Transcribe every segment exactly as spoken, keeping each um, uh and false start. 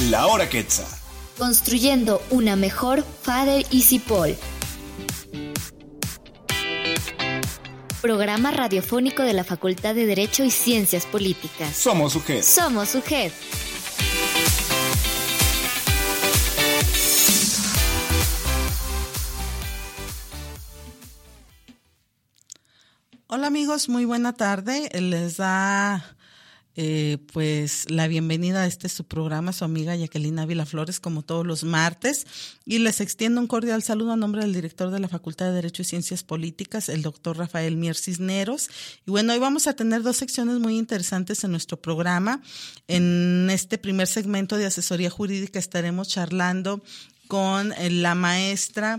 La Hora Quetzal. Construyendo una mejor Fader y Cipol. Programa radiofónico de la Facultad de Derecho y Ciencias Políticas. Somos U G E D. Somos U G E D. Hola amigos, muy buena tarde. Les da eh, pues la bienvenida a este su programa, su amiga Jacqueline Ávila Flores, como todos los martes, y les extiendo un cordial saludo a nombre del director de la Facultad de Derecho y Ciencias Políticas, el doctor Rafael Mier Cisneros. Y bueno, hoy vamos a tener dos secciones muy interesantes en nuestro programa. En este primer segmento de asesoría jurídica estaremos charlando con la maestra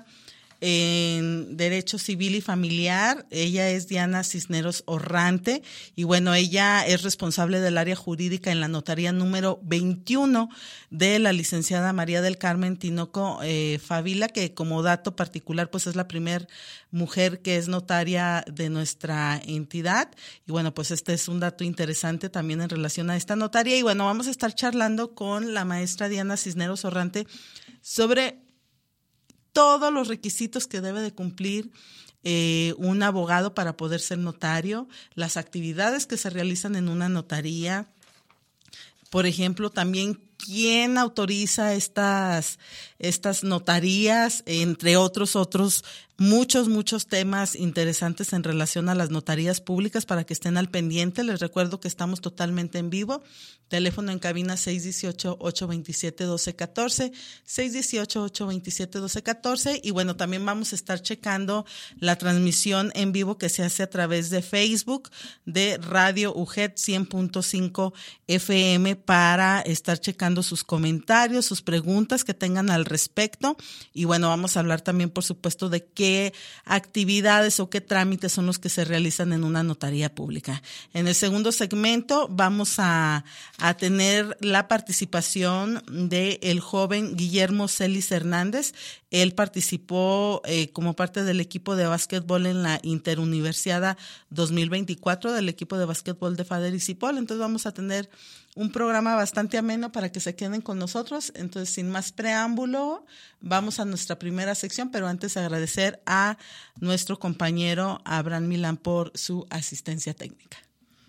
en Derecho Civil y Familiar. Ella es Diana Cisneros Orrante y bueno, ella es responsable del área jurídica en la notaría número veintiuno de la licenciada María del Carmen Tinoco eh, Favila, que como dato particular pues es la primer mujer que es notaria de nuestra entidad. Y bueno, pues este es un dato interesante también en relación a esta notaría. Y bueno, vamos a estar charlando con la maestra Diana Cisneros Orrante sobre todos los requisitos que debe de cumplir eh, un abogado para poder ser notario, las actividades que se realizan en una notaría, por ejemplo, también quién autoriza estas, estas notarías, entre otros, otros muchos, muchos temas interesantes en relación a las notarías públicas para que estén al pendiente. Les recuerdo que estamos totalmente en vivo. Teléfono en cabina seis uno ocho, ocho dos siete, uno dos uno cuatro, seis uno ocho, ocho dos siete, uno dos uno cuatro. Y bueno, también vamos a estar checando la transmisión en vivo que se hace a través de Facebook de Radio U G E D cien punto cinco F M para estar checando sus comentarios, sus preguntas que tengan al respecto. Y bueno, vamos a hablar también, por supuesto, de qué actividades o qué trámites son los que se realizan en una notaría pública. En el segundo segmento vamos a, a tener la participación de el joven Guillermo Celis Hernández. Él participó eh, como parte del equipo de básquetbol en la Interuniversiada dos mil veinticuatro del equipo de básquetbol de Fader y Cipol. Entonces vamos a tener un programa bastante ameno para que se queden con nosotros. Entonces, sin más preámbulo, vamos a nuestra primera sección, pero antes agradecer a nuestro compañero Abraham Milán por su asistencia técnica.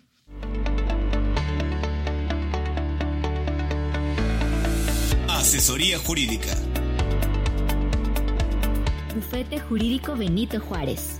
Asesoría jurídica. Bufete Jurídico Benito Juárez.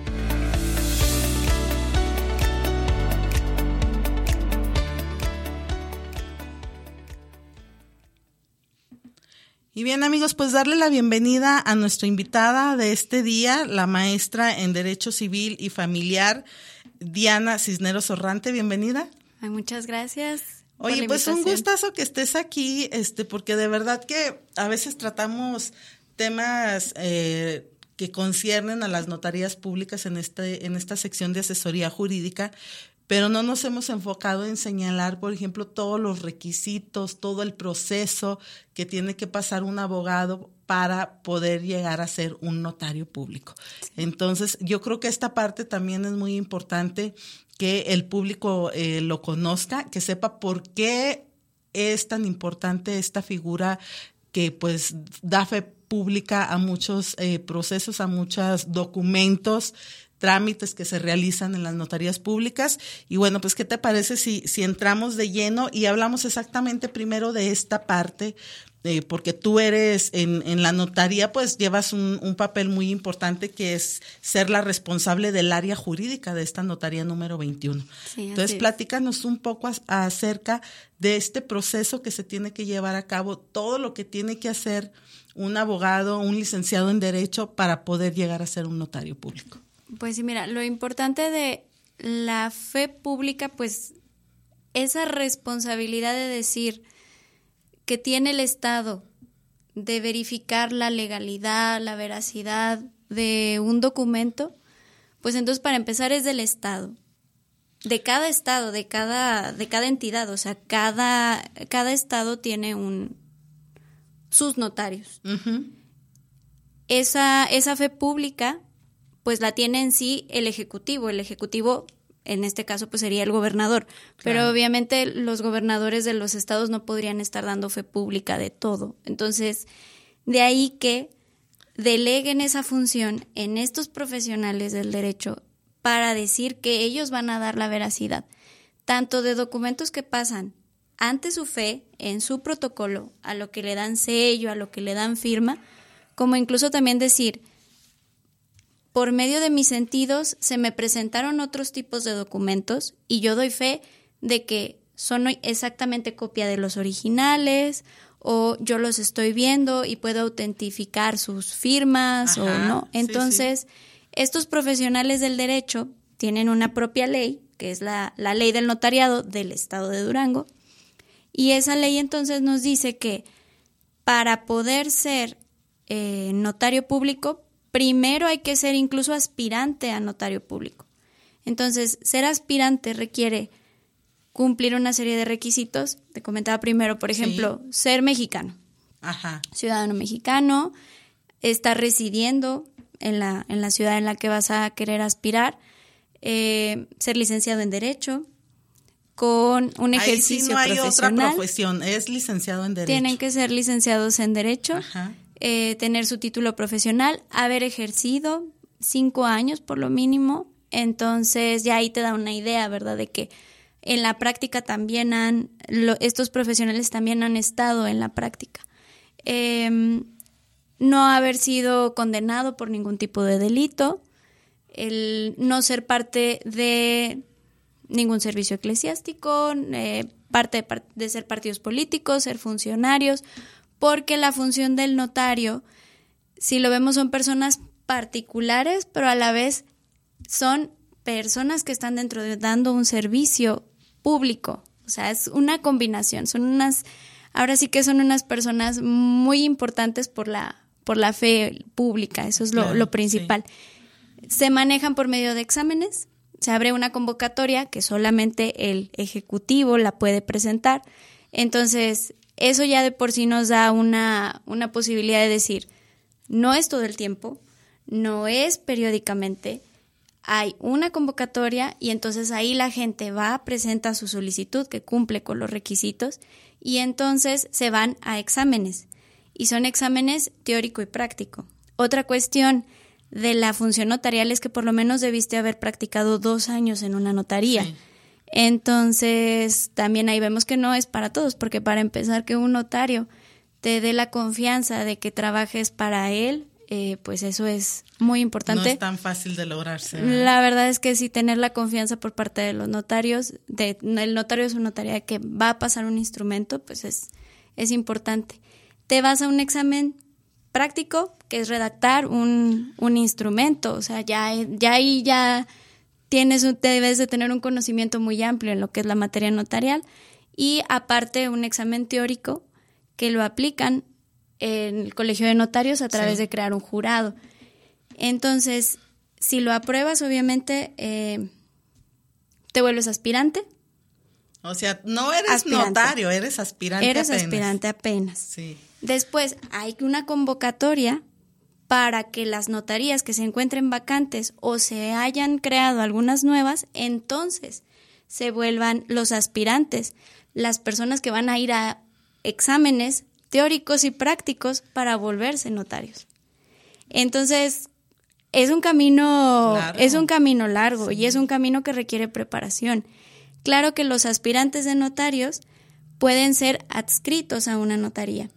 Y bien amigos, pues darle la bienvenida a nuestra invitada de este día, la maestra en Derecho Civil y Familiar, Diana Cisneros Orrante. Bienvenida. Ay, muchas gracias. Oye, pues un gustazo que estés aquí, este, porque de verdad que a veces tratamos temas eh, que conciernen a las notarías públicas en este, en esta sección de asesoría jurídica, pero no nos hemos enfocado en señalar, por ejemplo, todos los requisitos, todo el proceso que tiene que pasar un abogado para poder llegar a ser un notario público. Entonces, yo creo que esta parte también es muy importante que el público eh, lo conozca, que sepa por qué es tan importante esta figura que pues da fe pública a muchos eh, procesos, a muchos documentos, trámites que se realizan en las notarías públicas. Y bueno, pues, ¿qué te parece si, si entramos de lleno y hablamos exactamente primero de esta parte? Eh, porque tú eres en, en la notaría, pues llevas un, un papel muy importante que es ser la responsable del área jurídica de esta notaría número veintiuno. Sí, entonces, platícanos un poco a, acerca de este proceso que se tiene que llevar a cabo, todo lo que tiene que hacer un abogado, un licenciado en Derecho para poder llegar a ser un notario público. Pues sí, mira, lo importante de la fe pública, pues esa responsabilidad de decir que tiene el Estado de verificar la legalidad, la veracidad de un documento, pues entonces para empezar es del Estado, de cada Estado, de cada, de cada entidad, o sea, cada, cada Estado tiene un sus notarios. Uh-huh. Esa, esa fe pública pues la tiene en sí el Ejecutivo. El Ejecutivo en este caso pues sería el gobernador, claro. Pero obviamente los gobernadores de los estados no podrían estar dando fe pública de todo. Entonces, de ahí que deleguen esa función en estos profesionales del derecho para decir que ellos van a dar la veracidad, tanto de documentos que pasan ante su fe, en su protocolo, a lo que le dan sello, a lo que le dan firma, como incluso también decir, por medio de mis sentidos se me presentaron otros tipos de documentos y yo doy fe de que son exactamente copia de los originales o yo los estoy viendo y puedo autentificar sus firmas. Ajá, o no. Entonces, sí, sí. Estos profesionales del derecho tienen una propia ley, que es la, la ley del notariado del estado de Durango, y esa ley entonces nos dice que para poder ser eh, notario público, primero hay que ser incluso aspirante a notario público. Entonces, ser aspirante requiere cumplir una serie de requisitos. Te comentaba primero, por ejemplo, sí. ser mexicano, Ajá. ciudadano mexicano, estar residiendo en la, en la ciudad en la que vas a querer aspirar, eh, ser licenciado en Derecho, con un ejercicio Ahí sí no hay profesional. Otra profesión, es licenciado en Derecho. Tienen que ser licenciados en Derecho, Ajá. eh, tener su título profesional, haber ejercido cinco años por lo mínimo. Entonces ya ahí te da una idea, ¿verdad?, de que en la práctica también han, lo, estos profesionales también han estado en la práctica. Eh, no haber sido condenado por ningún tipo de delito, el no ser parte de ningún servicio eclesiástico, eh, parte de, de ser partidos políticos, ser funcionarios, porque la función del notario, si lo vemos, son personas particulares, pero a la vez son personas que están dentro de dando un servicio público. O sea, es una combinación, son unas, ahora sí que son unas personas muy importantes por la, por la fe pública, eso es lo, claro, lo principal. Sí. Se manejan por medio de exámenes, se abre una convocatoria que solamente el ejecutivo la puede presentar, entonces eso ya de por sí nos da una, una posibilidad de decir, no es todo el tiempo, no es periódicamente, hay una convocatoria y entonces ahí la gente va, presenta su solicitud que cumple con los requisitos y entonces se van a exámenes y son exámenes teórico y práctico. Otra cuestión de la función notarial es que por lo menos debiste haber practicado dos años en una notaría. Sí. Entonces también ahí vemos que no es para todos, porque para empezar que un notario te dé la confianza de que trabajes para él, Eh, pues eso es muy importante. No es tan fácil de lograrse, ¿verdad? La verdad es que sí, tener la confianza por parte de los notarios, de, el notario es una notaría que va a pasar un instrumento, pues es, es importante. Te vas a un examen práctico, que es redactar un, un instrumento, o sea, ya, ya ahí ya tienes un, debes de tener un conocimiento muy amplio en lo que es la materia notarial, y aparte un examen teórico que lo aplican en el Colegio de Notarios a través sí. de crear un jurado. Entonces, si lo apruebas, obviamente, eh, te vuelves aspirante. O sea, no eres aspirante. notario, eres aspirante eres apenas. aspirante apenas. Sí. Después, hay una convocatoria para que las notarías que se encuentren vacantes o se hayan creado algunas nuevas, entonces se vuelvan los aspirantes, las personas que van a ir a exámenes teóricos y prácticos para volverse notarios. Entonces, es un camino, largo. es un camino largo sí. y es un camino que requiere preparación. Claro que los aspirantes de notarios pueden ser adscritos a una notaría.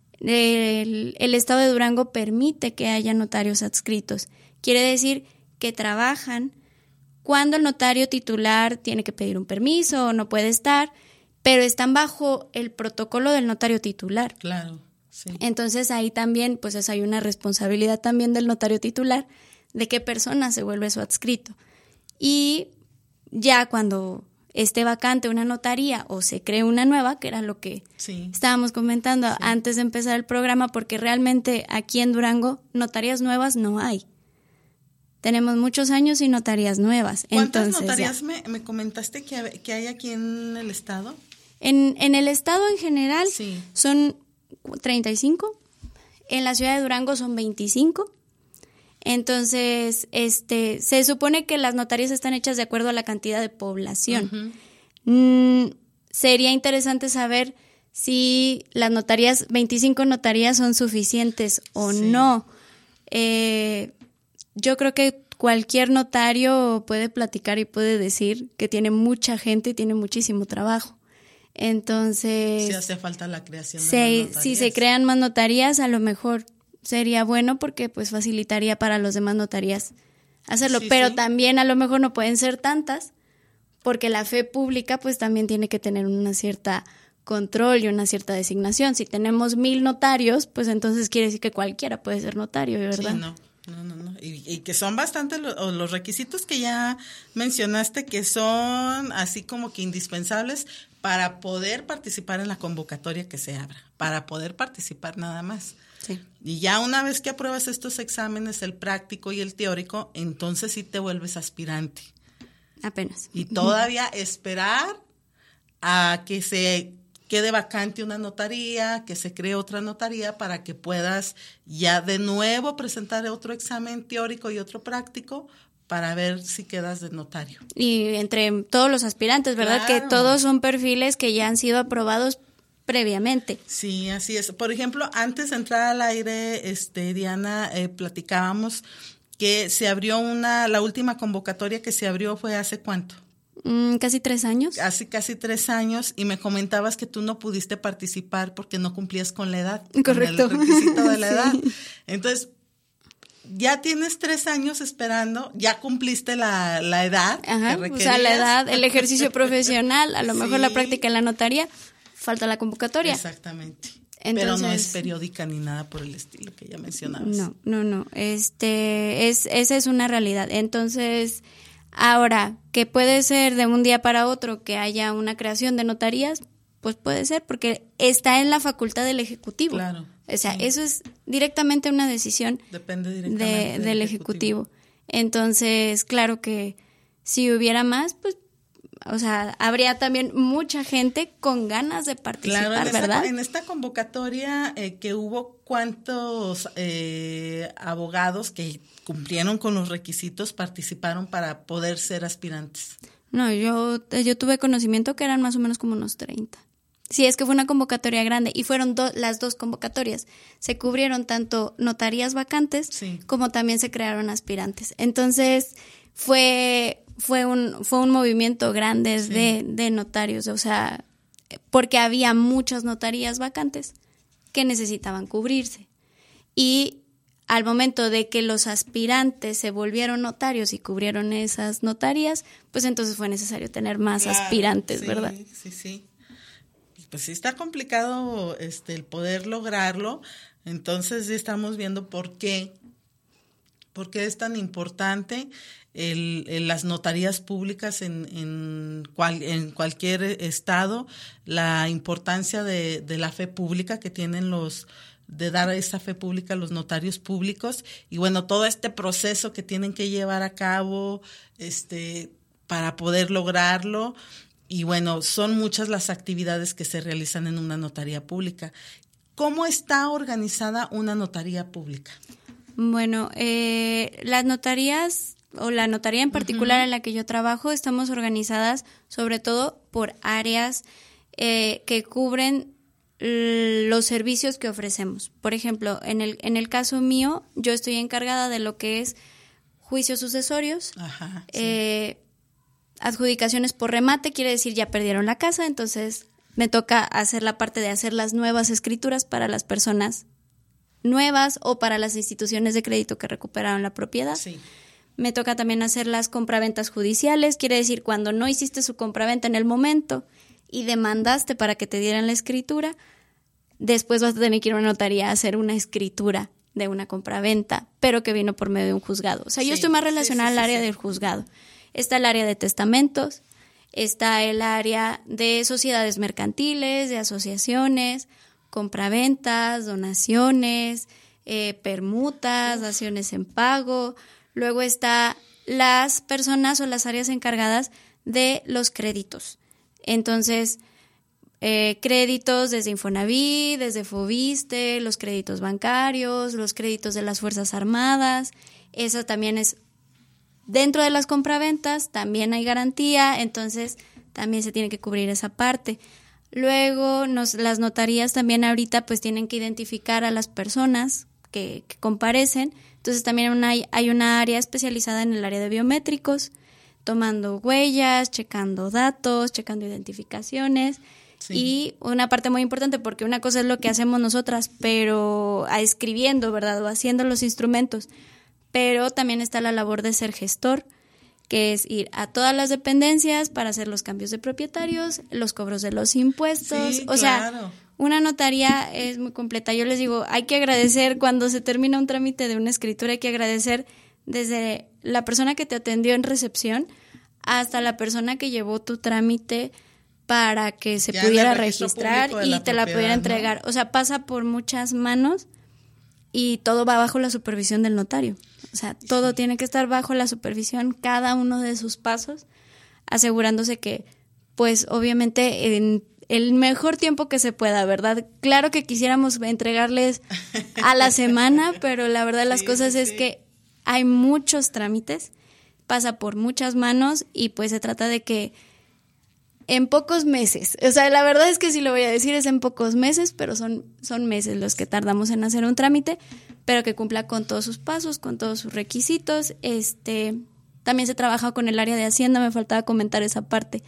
El, el Estado de Durango permite que haya notarios adscritos. Quiere decir que trabajan cuando el notario titular tiene que pedir un permiso o no puede estar, pero están bajo el protocolo del notario titular. Claro, sí. Entonces ahí también, pues es, hay una responsabilidad también del notario titular de qué persona se vuelve su adscrito. Y ya cuando esté vacante una notaría o se cree una nueva, que era lo que sí. estábamos comentando sí. antes de empezar el programa, porque realmente aquí en Durango notarías nuevas no hay. Tenemos muchos años y notarías nuevas. ¿Cuántas Entonces, notarías me, me comentaste que, que hay aquí en el estado? En, en el estado en general sí. son treinta y cinco, en la ciudad de Durango son veinticinco, Entonces, este, se supone que las notarías están hechas de acuerdo a la cantidad de población. Uh-huh. Mm, sería interesante saber si las notarías, veinticinco notarías son suficientes o sí. no. Eh, yo creo que cualquier notario puede platicar y puede decir que tiene mucha gente y tiene muchísimo trabajo. Entonces, si hace falta la creación de se, más notarías. Si se crean más notarías, a lo mejor sería bueno porque pues facilitaría para los demás notarías hacerlo, sí, pero sí. también a lo mejor no pueden ser tantas porque la fe pública pues también tiene que tener una cierta control y una cierta designación. Si tenemos mil notarios, pues entonces quiere decir que cualquiera puede ser notario, ¿verdad? Sí, no. No, no, no. Y, y que son bastante lo, los requisitos que ya mencionaste, que son así como que indispensables para poder participar en la convocatoria que se abra, para poder participar nada más. Sí. Y ya una vez que apruebas estos exámenes, el práctico y el teórico, entonces sí te vuelves aspirante. Apenas. Y todavía esperar a que se quede vacante una notaría, que se cree otra notaría para que puedas ya de nuevo presentar otro examen teórico y otro práctico para ver si quedas de notario. Y entre todos los aspirantes, ¿verdad? Claro. Que todos son perfiles que ya han sido aprobados previamente. Sí, así es. Por ejemplo, antes de entrar al aire, este, Diana, eh, platicábamos que se abrió una, la última convocatoria que se abrió fue ¿hace cuánto? Mm, casi tres años. Hace casi tres años, y me comentabas que tú no pudiste participar porque no cumplías con la edad. Correcto. Con el requisito de la sí. edad. Entonces, ya tienes tres años esperando, ya cumpliste la, la edad. Ajá, que o sea, la edad, el ejercicio profesional, a lo mejor sí. la práctica en la notaría, falta la convocatoria. Exactamente. Entonces, pero no es periódica ni nada por el estilo que ya mencionabas. No, no, no. Este, es, esa es una realidad. Entonces, ahora, que puede ser de un día para otro que haya una creación de notarías, pues puede ser, porque está en la facultad del Ejecutivo. Claro. O sea, sí. eso es directamente una decisión Depende directamente de, del, del ejecutivo. ejecutivo. Entonces, claro que si hubiera más, pues, o sea, habría también mucha gente con ganas de participar, claro, en ¿verdad? Esta, en esta convocatoria eh, que hubo, ¿cuántos eh, abogados que cumplieron con los requisitos participaron para poder ser aspirantes? No, yo, yo tuve conocimiento que eran más o menos como unos treinta. Sí, es que fue una convocatoria grande y fueron do, las dos convocatorias. Se cubrieron tanto notarías vacantes sí. como también se crearon aspirantes. Entonces, fue... Fue un fue un movimiento grande sí. de, de notarios, o sea, porque había muchas notarías vacantes que necesitaban cubrirse. Y al momento de que los aspirantes se volvieron notarios y cubrieron esas notarías, pues entonces fue necesario tener más claro, aspirantes, sí, ¿verdad? Sí, sí. Pues sí está complicado este el poder lograrlo, entonces sí estamos viendo por qué, por qué es tan importante El, el, las notarías públicas en, en, cual, en cualquier estado, la importancia de, de la fe pública que tienen los, de dar esa fe pública a los notarios públicos, y bueno, todo este proceso que tienen que llevar a cabo este, para poder lograrlo, y bueno, son muchas las actividades que se realizan en una notaría pública. ¿Cómo está organizada una notaría pública? Bueno, eh, las notarías... o la notaría en particular uh-huh. en la que yo trabajo, estamos organizadas sobre todo por áreas eh, que cubren l- los servicios que ofrecemos. Por ejemplo, en el en el caso mío, yo estoy encargada de lo que es juicios sucesorios, Ajá, sí. eh, adjudicaciones por remate, quiere decir ya perdieron la casa, entonces me toca hacer la parte de hacer las nuevas escrituras para las personas nuevas o para las instituciones de crédito que recuperaron la propiedad. Sí. Me toca también hacer las compraventas judiciales, quiere decir cuando no hiciste su compraventa en el momento y demandaste para que te dieran la escritura, después vas a tener que ir a una notaría a hacer una escritura de una compraventa, pero que vino por medio de un juzgado. O sea, sí, yo estoy más relacionada sí, sí, al área sí, sí. del juzgado. Está el área de testamentos, está el área de sociedades mercantiles, de asociaciones, compraventas, donaciones, eh, permutas, Uf. daciones en pago. Luego está las personas o las áreas encargadas de los créditos. Entonces, eh, créditos desde Infonavit, desde Foviste, los créditos bancarios, los créditos de las Fuerzas Armadas. Eso también es dentro de las compraventas, también hay garantía, entonces también se tiene que cubrir esa parte. Luego nos, las notarías también ahorita pues tienen que identificar a las personas que, que comparecen, entonces también una, hay una área especializada en el área de biométricos, tomando huellas, checando datos, checando identificaciones. Sí. Y una parte muy importante, porque una cosa es lo que hacemos nosotras, pero a escribiendo, ¿verdad? O haciendo los instrumentos, pero también está la labor de ser gestor, que es ir a todas las dependencias para hacer los cambios de propietarios, los cobros de los impuestos. Sí, o claro. sea, una notaría es muy completa. Yo les digo, hay que agradecer cuando se termina un trámite de una escritura, hay que agradecer desde la persona que te atendió en recepción hasta la persona que llevó tu trámite para que se ya pudiera registrar y te la pudiera entregar. ¿No? O sea, pasa por muchas manos y todo va bajo la supervisión del notario. O sea, todo sí. tiene que estar bajo la supervisión, cada uno de sus pasos, asegurándose que, pues, obviamente, en el mejor tiempo que se pueda, ¿verdad? Claro que quisiéramos entregarles a la semana, pero la verdad de las sí, cosas sí, es sí. que hay muchos trámites, pasa por muchas manos y pues se trata de que en pocos meses, o sea, la verdad es que sí lo voy a decir, es en pocos meses, pero son, son meses los que tardamos en hacer un trámite, pero que cumpla con todos sus pasos, con todos sus requisitos. Este, también se trabaja con el área de Hacienda, me faltaba comentar esa parte.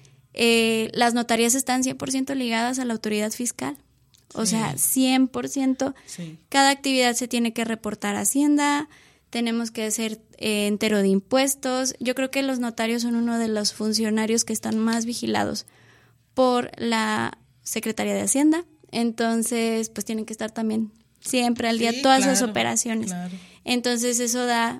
Eh, las notarías están cien por ciento ligadas a la autoridad fiscal, o sí. sea, cien por ciento. Sí. Cada actividad se tiene que reportar a Hacienda, tenemos que hacer eh, entero de impuestos. Yo creo que los notarios son uno de los funcionarios que están más vigilados por la Secretaría de Hacienda. Entonces, pues tienen que estar también siempre al día sí, todas claro, esas operaciones. Claro. Entonces, eso da,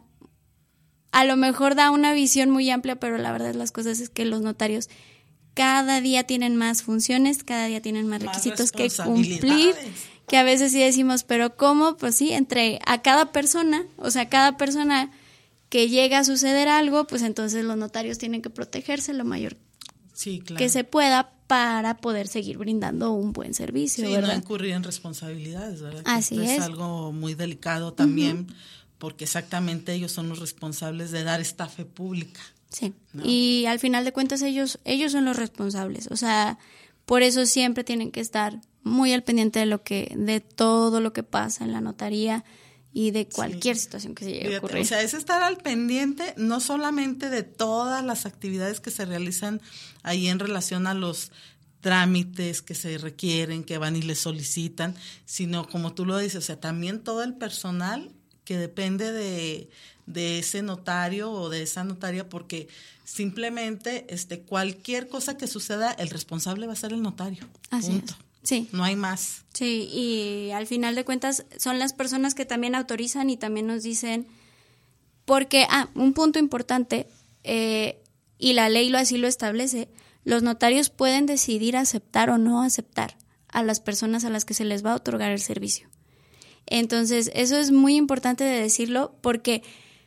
a lo mejor da una visión muy amplia, pero la verdad de las cosas es que los notarios cada día tienen más funciones, cada día tienen más, más requisitos que cumplir. Que a veces sí decimos, pero ¿cómo? Pues sí, entre a cada persona, o sea, cada persona que llega a suceder algo, pues entonces los notarios tienen que protegerse lo mayor sí, claro. que se pueda para poder seguir brindando un buen servicio, sí, ¿verdad? No incurrir en responsabilidades, ¿verdad? Así es. es. Es algo muy delicado también, uh-huh. porque exactamente ellos son los responsables de dar esta fe pública. Sí, ¿no? Y al final de cuentas ellos, ellos son los responsables, o sea, por eso siempre tienen que estar muy al pendiente de lo que, de todo lo que pasa en la notaría y de cualquier sí. situación que se llegue a ocurrir. O sea, es estar al pendiente no solamente de todas las actividades que se realizan ahí en relación a los trámites que se requieren, que van y les solicitan, sino como tú lo dices, o sea, también todo el personal que depende de, de ese notario o de esa notaria, porque simplemente este cualquier cosa que suceda, el responsable va a ser el notario. Así punto. es. Sí. No hay más. Sí, y al final de cuentas son las personas que también autorizan y también nos dicen, porque, ah, un punto importante, eh, y la ley lo así lo establece, los notarios pueden decidir aceptar o no aceptar a las personas a las que se les va a otorgar el servicio. Entonces, eso es muy importante de decirlo, porque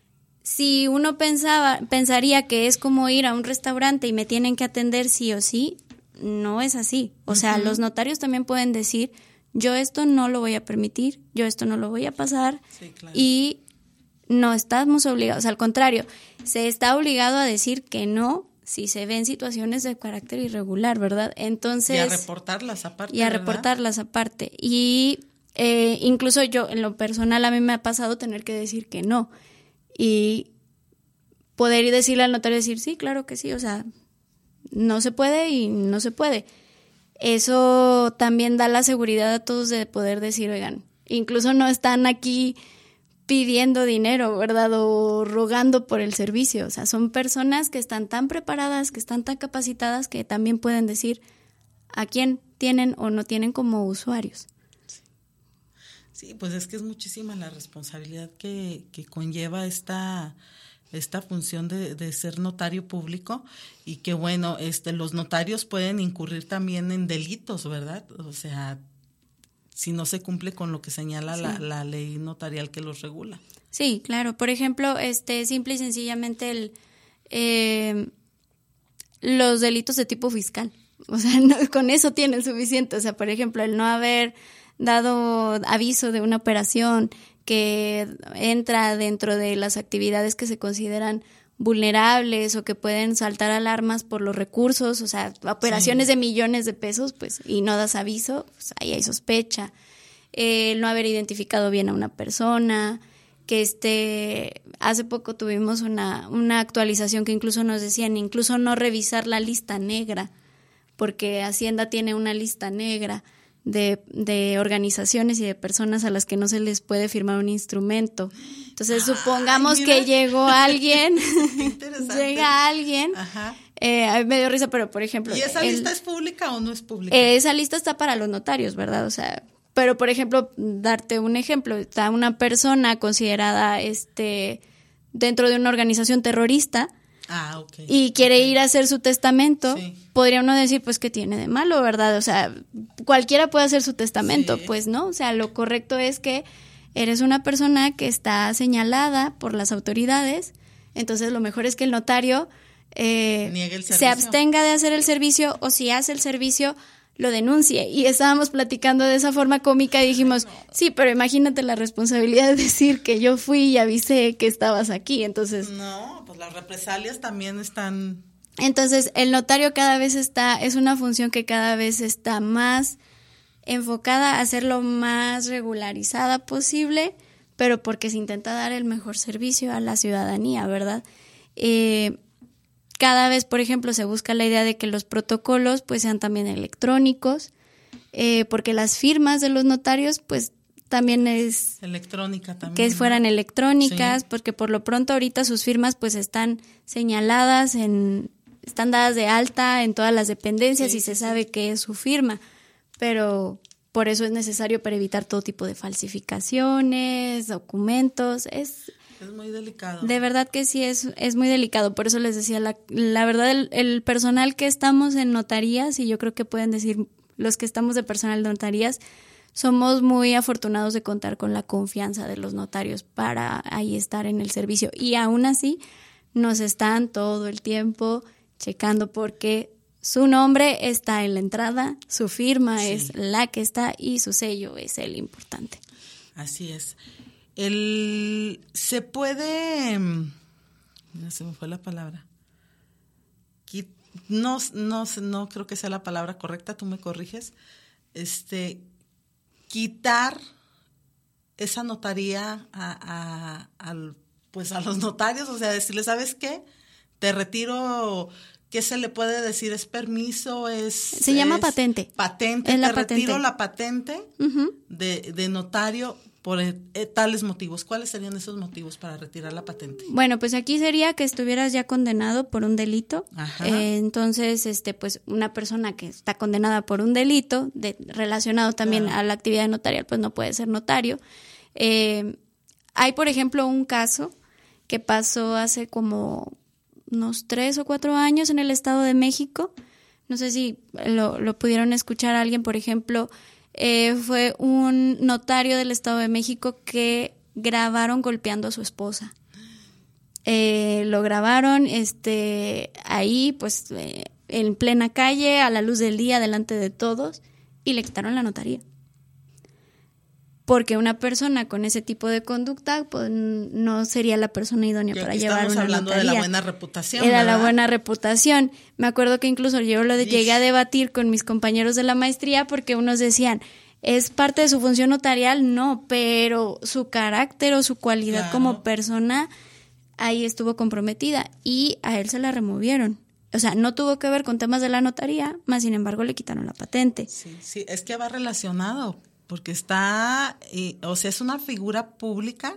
si uno pensaba, pensaría que es como ir a un restaurante y me tienen que atender sí o sí, no es así. O sea, uh-huh. los notarios también pueden decir, yo esto no lo voy a permitir, yo esto no lo voy a pasar, sí, claro. y no estamos obligados, al contrario, se está obligado a decir que no si se ven situaciones de carácter irregular, ¿verdad? Entonces... Y a reportarlas aparte, Y a ¿verdad? reportarlas aparte. Y eh, incluso yo, en lo personal, a mí me ha pasado tener que decir que no. Y poder ir decirle al notario, decir, sí, claro que sí, o sea... No se puede y no se puede. Eso también da la seguridad a todos de poder decir, oigan, incluso no están aquí pidiendo dinero, ¿verdad? O rogando por el servicio. O sea, son personas que están tan preparadas, que están tan capacitadas, que también pueden decir a quién tienen o no tienen como usuarios. Sí, sí pues es que es muchísima la responsabilidad que, que conlleva esta... esta función de, de ser notario público y que bueno, este los notarios pueden incurrir también en delitos, ¿verdad? O sea, si no se cumple con lo que señala sí. la, la ley notarial que los regula. Sí, claro. Por ejemplo, este simple y sencillamente el eh, los delitos de tipo fiscal. O sea, no, con eso tienen suficiente. O sea, por ejemplo, el no haber dado aviso de una operación que entra dentro de las actividades que se consideran vulnerables o que pueden saltar alarmas por los recursos, o sea, operaciones sí. de millones de pesos, pues, y no das aviso, pues ahí hay sospecha. Eh, el no haber identificado bien a una persona, que este, hace poco tuvimos una, una actualización que incluso nos decían, incluso no revisar la lista negra, porque Hacienda tiene una lista negra de, de organizaciones y de personas a las que no se les puede firmar un instrumento. Entonces, Ay, supongamos mira. que llegó alguien, llega alguien, Ajá. Eh, me dio risa, pero por ejemplo... ¿Y esa el, lista es pública o no es pública? Eh, esa lista está para los notarios, ¿verdad? O sea, pero por ejemplo, darte un ejemplo, está una persona considerada este dentro de una organización terrorista, Ah, okay. y quiere okay. ir a hacer su testamento, sí. podría uno decir, pues, ¿qué tiene de malo, verdad? O sea, cualquiera puede hacer su testamento, sí. pues, ¿no? O sea, lo correcto es que eres una persona que está señalada por las autoridades, entonces lo mejor es que el notario eh, Niegue el se abstenga de hacer el servicio, o si hace el servicio, lo denuncie. Y estábamos platicando de esa forma cómica y dijimos, no. sí, pero imagínate la responsabilidad de decir que yo fui y avisé que estabas aquí, entonces... No, pues las represalias también están... Entonces, el notario cada vez está, es una función que cada vez está más enfocada a ser lo más regularizada posible, pero porque se intenta dar el mejor servicio a la ciudadanía, ¿verdad? Eh... Cada vez, por ejemplo, se busca la idea de que los protocolos pues sean también electrónicos, eh, porque las firmas de los notarios pues también es... Electrónica también. Que fueran ¿no? electrónicas, sí. porque por lo pronto ahorita sus firmas pues están señaladas, en están dadas de alta en todas las dependencias sí, y se sí, sabe sí. que es su firma, pero por eso es necesario para evitar todo tipo de falsificaciones, documentos, es... Es muy delicado. De verdad que sí, es, es muy delicado. Por eso les decía, la, la verdad, el, el personal que estamos en notarías, y yo creo que pueden decir los que estamos de personal de notarías, somos muy afortunados de contar con la confianza de los notarios para ahí estar en el servicio. Y aún así, nos están todo el tiempo checando porque su nombre está en la entrada, su firma sí. es la que está y su sello es el importante. Así es. El, se puede, no se me fue la palabra, no, no, no creo que sea la palabra correcta, tú me corriges, este, quitar esa notaría a, a, a, pues a los notarios, o sea, decirle, ¿sabes qué? Te retiro, ¿qué se le puede decir? ¿Es permiso? Es Se llama es patente. Patente, es te la retiro patente. la patente uh-huh. de, de notario por eh, tales motivos. ¿Cuáles serían esos motivos para retirar la patente? Bueno, pues aquí sería que estuvieras ya condenado por un delito. Eh, entonces, este, pues una persona que está condenada por un delito de, relacionado también claro. a la actividad notarial, pues no puede ser notario. Eh, hay, por ejemplo, un caso que pasó hace como unos tres o cuatro años en el Estado de México. No sé si lo, lo pudieron escuchar a alguien, por ejemplo... Eh, fue un notario del Estado de México que grabaron golpeando a su esposa. Eh, lo grabaron este, ahí, pues, eh, en plena calle, a la luz del día, delante de todos, y le quitaron la notaría. Porque una persona con ese tipo de conducta pues, no sería la persona idónea para llevar una notaría. Estamos hablando de la buena reputación, Era ¿verdad? la buena reputación. Me acuerdo que incluso yo lo de, llegué a debatir con mis compañeros de la maestría porque unos decían, ¿es parte de su función notarial? No, pero su carácter o su cualidad claro. como persona ahí estuvo comprometida y a él se la removieron. O sea, no tuvo que ver con temas de la notaría, más sin embargo le quitaron la patente. Sí, sí, es que va relacionado. Porque está, eh, o sea, es una figura pública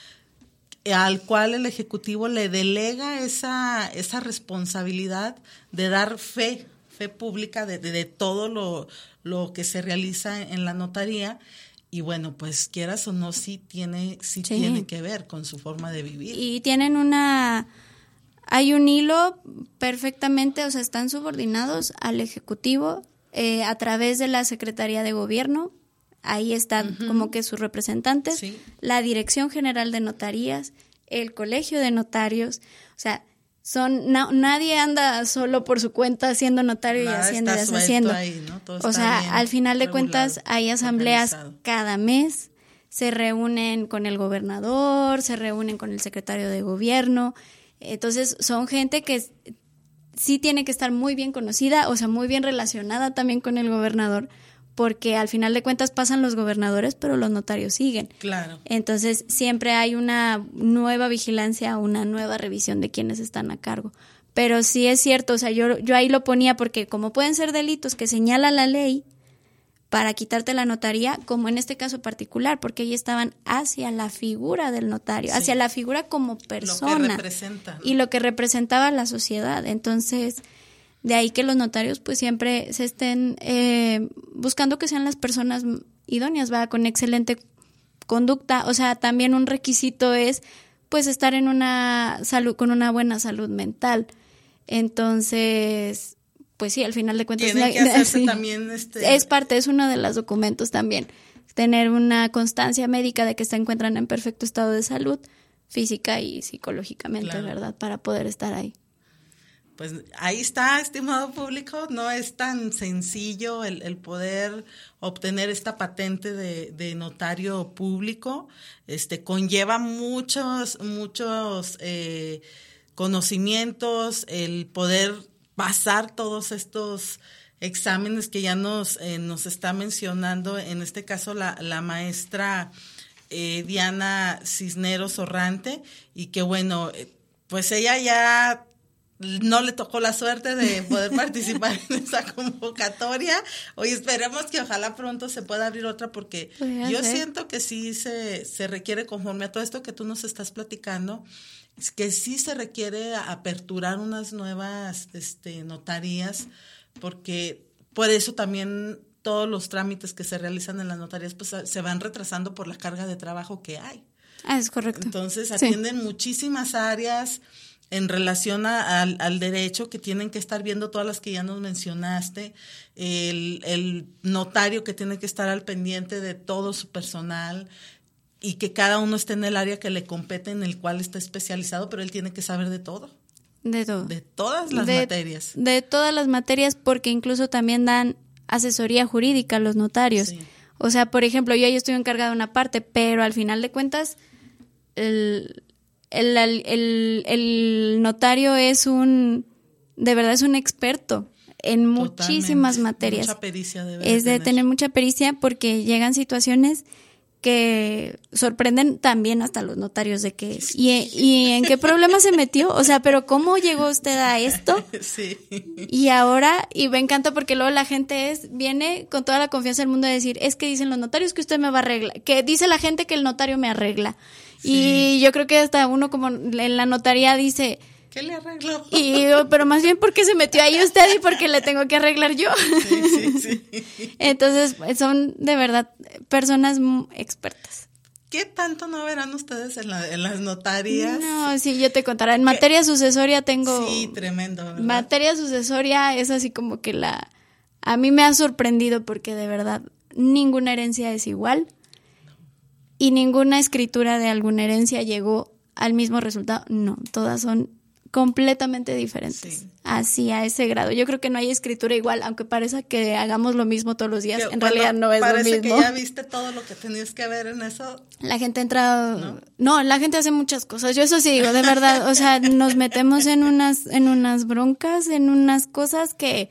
al cual el Ejecutivo le delega esa, esa responsabilidad de dar fe, fe pública de, de, de todo lo, lo que se realiza en la notaría. Y bueno, pues quieras o no, sí tiene, sí, sí. tiene que ver con su forma de vivir. Y tienen una, hay un hilo perfectamente, o sea, están subordinados al Ejecutivo eh, a través de la Secretaría de Gobierno. Ahí están uh-huh. como que sus representantes, sí. la Dirección General de Notarías, el Colegio de Notarios, o sea, son na, nadie anda solo por su cuenta haciendo notario Nada y haciendo y está deshaciendo. Ahí, ¿no? Todo o está sea, bien al final de regulado, cuentas hay asambleas organizado. cada mes, se reúnen con el gobernador, se reúnen con el secretario de gobierno. Entonces son gente que sí tiene que estar muy bien conocida, o sea, muy bien relacionada también con el gobernador, porque al final de cuentas pasan los gobernadores, pero los notarios siguen. Claro. Entonces siempre hay una nueva vigilancia, una nueva revisión de quienes están a cargo. Pero sí es cierto, o sea, yo, yo ahí lo ponía porque como pueden ser delitos que señala la ley para quitarte la notaría, como en este caso particular, porque ahí estaban hacia la figura del notario, sí. hacia la figura como persona. Lo que representa, ¿no? Y lo que representaba la sociedad. Entonces, de ahí que los notarios pues siempre se estén eh, buscando que sean las personas idóneas, va, con excelente conducta. O sea, también un requisito es pues estar en una salud, con una buena salud mental. Entonces, pues sí, al final de cuentas tienen la, que hacerse sí, también este es parte, es uno de los documentos también, tener una constancia médica de que se encuentran en perfecto estado de salud física y psicológicamente, claro. ¿verdad? Para poder estar ahí. Pues ahí está, estimado público, no es tan sencillo el, el poder obtener esta patente de, de notario público, este conlleva muchos, muchos eh, conocimientos, el poder pasar todos estos exámenes que ya nos, eh, nos está mencionando, en este caso la, la maestra eh, Diana Cisneros Orrante, y que bueno, pues ella ya no le tocó la suerte de poder participar en esa convocatoria. Hoy esperemos que ojalá pronto se pueda abrir otra, porque Podría yo ser. siento que sí se, se requiere, conforme a todo esto que tú nos estás platicando, es que sí se requiere aperturar unas nuevas este, notarías, porque por eso también todos los trámites que se realizan en las notarías pues se van retrasando por la carga de trabajo que hay. Ah, es correcto. Entonces atienden sí. muchísimas áreas en relación a, al, al derecho, que tienen que estar viendo todas las que ya nos mencionaste, el, el notario que tiene que estar al pendiente de todo su personal, y que cada uno esté en el área que le compete, en el cual está especializado, pero él tiene que saber de todo. De todo. De todas las de, materias. De todas las materias, porque incluso también dan asesoría jurídica a los notarios. Sí. O sea, por ejemplo, yo ahí estoy encargada de una parte, pero al final de cuentas, el, el, el, el, el notario es un, de verdad es un experto en muchísimas Totalmente. materias. Mucha pericia debe Es de tener. tener mucha pericia, porque llegan situaciones que sorprenden también hasta los notarios de que ¿y, y en qué problema se metió? O sea, pero ¿cómo llegó usted a esto? Sí. Y ahora, y me encanta porque luego la gente es viene con toda la confianza del mundo a decir, es que dicen los notarios que usted me va a arreglar, que dice la gente que el notario me arregla. Sí. Y yo creo que hasta uno como en la notaría dice, ¿qué le arregló? Y pero más bien porque se metió ahí usted y porque le tengo que arreglar yo. Sí, sí, sí. Entonces son de verdad personas expertas. ¿Qué tanto no verán ustedes en, la, en las notarías? No, sí, yo te contaré. En materia sucesoria tengo... Sí, tremendo, ¿verdad? Materia sucesoria es así como que la... A mí me ha sorprendido porque de verdad ninguna herencia es igual y ninguna escritura de alguna herencia llegó al mismo resultado. No, todas son completamente diferentes. Sí. Así, a ese grado. Yo creo que no hay escritura igual, aunque parezca que hagamos lo mismo todos los días. Que, en bueno, realidad no es lo mismo. Parece que ya viste todo lo que tenías que ver en eso. La gente entra... ¿No? no, la gente hace muchas cosas. Yo eso sí digo, de verdad. O sea, nos metemos en unas, en unas broncas, en unas cosas que...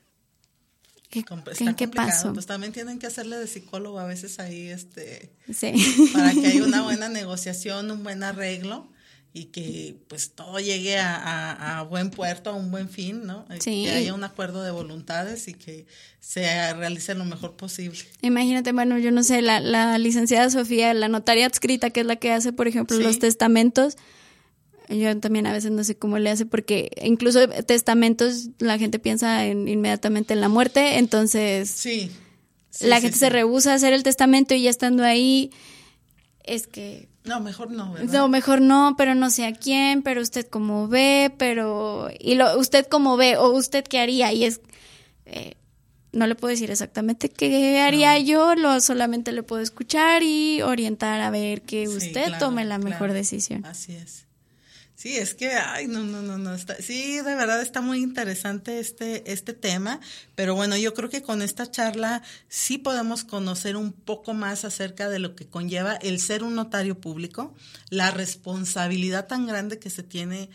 ¿Qué, ¿En qué pasó? Pues también tienen que hacerle de psicólogo a veces ahí, este... Sí. Para que haya una buena negociación, un buen arreglo, y que pues todo llegue a, a, a buen puerto, a un buen fin, ¿no? Sí. Que haya un acuerdo de voluntades y que se realice lo mejor posible. Imagínate, bueno, yo no sé, la, la licenciada Sofía, la notaria adscrita, que es la que hace, por ejemplo, sí. los testamentos, yo también a veces no sé cómo le hace, porque incluso testamentos la gente piensa en, inmediatamente en la muerte, entonces sí. Sí, la sí, gente sí. se rehúsa a hacer el testamento y ya estando ahí, es que... No, mejor no, ¿verdad? No, mejor no, pero no sé a quién, pero usted cómo ve, pero... Y lo, usted cómo ve, o usted qué haría, y es... Eh, no le puedo decir exactamente qué haría no. yo, lo solamente le puedo escuchar y orientar a ver que sí, usted claro, tome la mejor claro. decisión. Así es. Sí, es que, ay, no, no, no, no, está, sí, de verdad está muy interesante este, este tema, pero bueno, yo creo que con esta charla sí podemos conocer un poco más acerca de lo que conlleva el ser un notario público, la responsabilidad tan grande que se tiene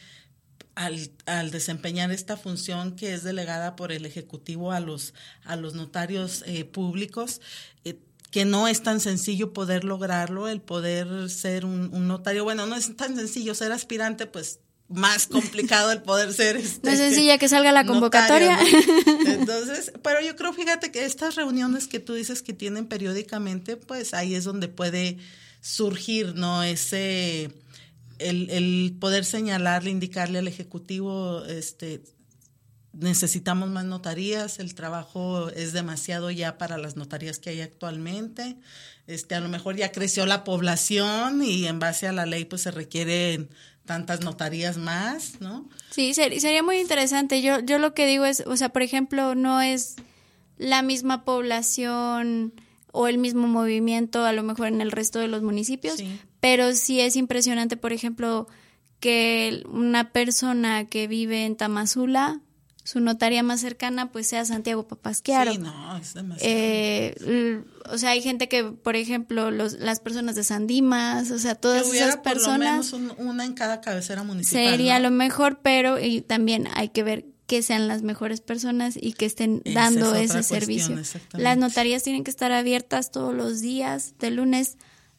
al, al desempeñar esta función que es delegada por el Ejecutivo a los, a los notarios eh, públicos, eh, que no es tan sencillo poder lograrlo, el poder ser un, un notario. Bueno, no es tan sencillo ser aspirante, pues más complicado el poder ser este, no es sencilla que salga la convocatoria. Notario, ¿no? Entonces, pero yo creo, fíjate que estas reuniones que tú dices que tienen periódicamente, pues ahí es donde puede surgir, ¿no? Ese, el, el poder señalarle, indicarle al Ejecutivo, este, necesitamos más notarías, el trabajo es demasiado ya para las notarías que hay actualmente, este, a lo mejor ya creció la población y en base a la ley pues se requieren tantas notarías más, ¿no? Sí, ser, sería muy interesante. Yo, yo lo que digo es, o sea, por ejemplo, no es la misma población o el mismo movimiento a lo mejor en el resto de los municipios, sí, pero sí es impresionante, por ejemplo, que una persona que vive en Tamazula, su notaría más cercana pues sea Santiago Papasquiaro. Sí, no, es demasiado. Eh, o sea, hay gente que, por ejemplo, los, las personas de San Dimas, o sea, todas esas personas. Por lo menos un, una en cada cabecera municipal. Sería ¿no? lo mejor, pero y también hay que ver que sean las mejores personas y que estén Esa dando es ese servicio. Las notarías tienen que estar abiertas todos los días, de lunes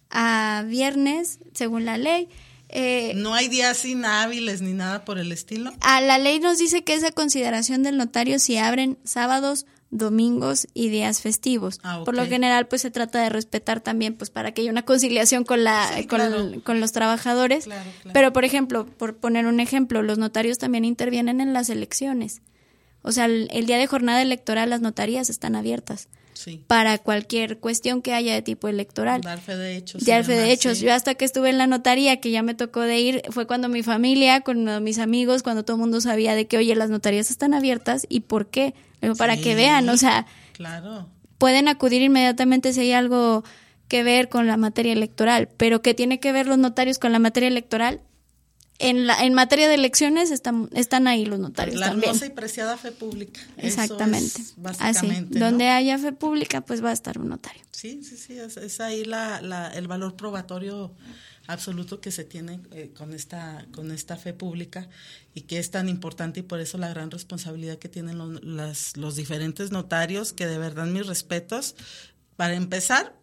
a viernes, según la ley. Eh, ¿No hay días inhábiles ni nada por el estilo? A la ley nos dice que es a consideración del notario si abren sábados, domingos y días festivos. Ah, okay. Por lo general, pues se trata de respetar también, pues para que haya una conciliación con la sí, con, claro. con los trabajadores. Claro, claro. Pero, por ejemplo, por poner un ejemplo, los notarios también intervienen en las elecciones. O sea, el, el día de jornada electoral las notarías están abiertas. Sí. Para cualquier cuestión que haya de tipo electoral. Dar fe de hechos. Dar fe de hechos. Sí. Yo hasta que estuve en la notaría, que ya me tocó de ir, fue cuando mi familia, con mis amigos, cuando todo el mundo sabía de que, oye, las notarías están abiertas, ¿y por qué? Para sí, que vean, o sea, claro. Pueden acudir inmediatamente si hay algo que ver con la materia electoral, pero ¿qué tiene que ver los notarios con la materia electoral? En la en materia de elecciones están están ahí los notarios la también. La hermosa y preciada fe pública. Exactamente. Eso es básicamente, Así, donde ¿no? haya fe pública, pues va a estar un notario. Sí, sí, sí, es, es ahí la, la el valor probatorio absoluto que se tiene eh, con esta con esta fe pública y que es tan importante, y por eso la gran responsabilidad que tienen los, las, los diferentes notarios, que de verdad mis respetos. Para empezar,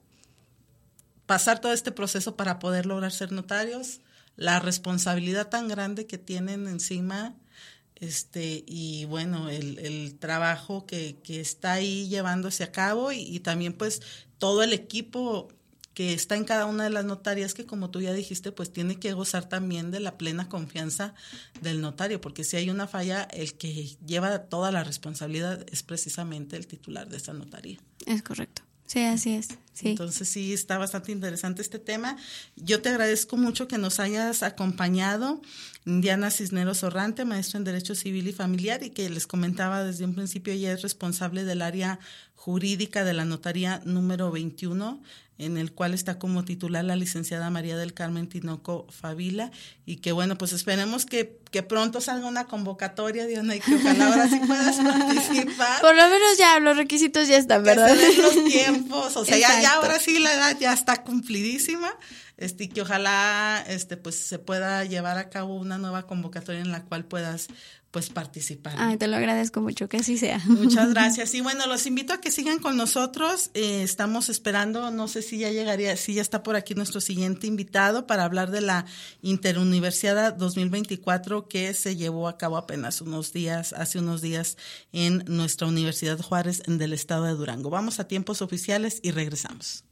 pasar todo este proceso para poder lograr ser notarios, la responsabilidad tan grande que tienen encima, este y bueno, el, el trabajo que, que está ahí llevándose a cabo, y, y también pues todo el equipo que está en cada una de las notarías, que como tú ya dijiste, pues tiene que gozar también de la plena confianza del notario, porque si hay una falla, el que lleva toda la responsabilidad es precisamente el titular de esa notaría. Es correcto. Sí, así es. Sí. Entonces sí, está bastante interesante este tema. Yo te agradezco mucho que nos hayas acompañado, Diana Cisneros Orrante, maestra en Derecho Civil y Familiar, y que les comentaba desde un principio, ella es responsable del área jurídica de la notaría número veintiuno, en el cual está como titular la licenciada María del Carmen Tinoco Favila, y que bueno, pues esperemos que, que pronto salga una convocatoria, Diana, y que ojalá ahora sí puedas participar. Por lo menos ya los requisitos ya están, ¿verdad? Que se den los tiempos, o sea, ya, ya ahora sí la edad ya está cumplidísima, este, y que ojalá este pues se pueda llevar a cabo una nueva convocatoria en la cual puedas pues participar. Ay, te lo agradezco mucho, que así sea. Muchas gracias. Y bueno, los invito a que sigan con nosotros. Eh, estamos esperando, no sé si ya llegaría, si ya está por aquí nuestro siguiente invitado para hablar de la Interuniversiada dos mil veinticuatro, que se llevó a cabo apenas unos días, hace unos días en nuestra Universidad Juárez del estado de Durango. Vamos a tiempos oficiales y regresamos.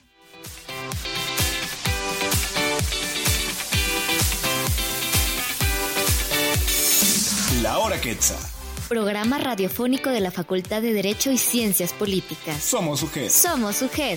La Hora Quetzal. Programa radiofónico de la Facultad de Derecho y Ciencias Políticas. Somos U G E D. Somos U G E D.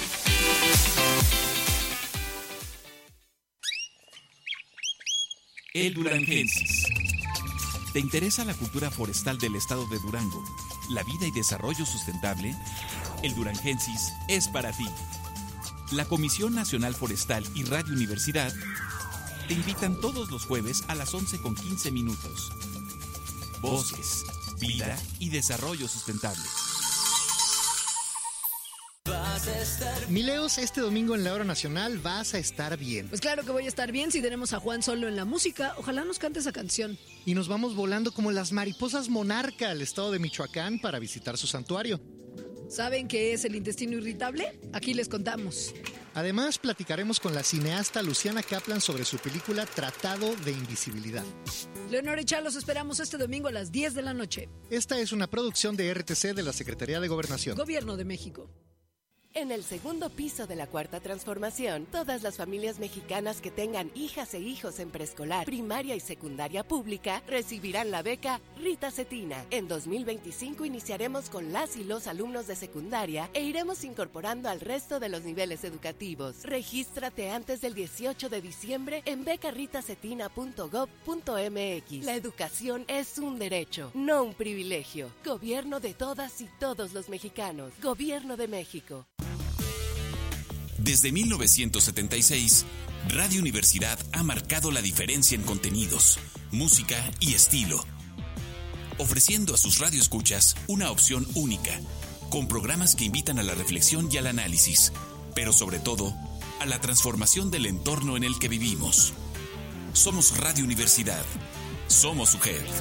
El Duranguensis. ¿Te interesa la cultura forestal del estado de Durango, la vida y desarrollo sustentable? El Duranguensis es para ti. La Comisión Nacional Forestal y Radio Universidad te invitan todos los jueves a las once con quince minutos. Bosques, vida y desarrollo sustentable. Mileos, este domingo en la Hora Nacional vas a estar bien. Pues claro que voy a estar bien si tenemos a Juan Solo en la música. Ojalá nos cante esa canción. Y nos vamos volando como las mariposas monarca al estado de Michoacán para visitar su santuario. ¿Saben qué es el intestino irritable? Aquí les contamos. Además, platicaremos con la cineasta Luciana Kaplan sobre su película Tratado de Invisibilidad. Leonor y Chá, los esperamos este domingo a las diez de la noche. Esta es una producción de R T C de la Secretaría de Gobernación. Gobierno de México. En el segundo piso de la Cuarta Transformación, todas las familias mexicanas que tengan hijas e hijos en preescolar, primaria y secundaria pública recibirán la beca Rita Cetina. En dos mil veinticinco iniciaremos con las y los alumnos de secundaria e iremos incorporando al resto de los niveles educativos. Regístrate antes del dieciocho de diciembre en beca rita cetina punto gob punto m x. La educación es un derecho, no un privilegio. Gobierno de todas y todos los mexicanos. Gobierno de México. Desde mil novecientos setenta y seis, Radio Universidad ha marcado la diferencia en contenidos, música y estilo, ofreciendo a sus radioescuchas una opción única, con programas que invitan a la reflexión y al análisis, pero sobre todo, a la transformación del entorno en el que vivimos. Somos Radio Universidad. Somos U G E D.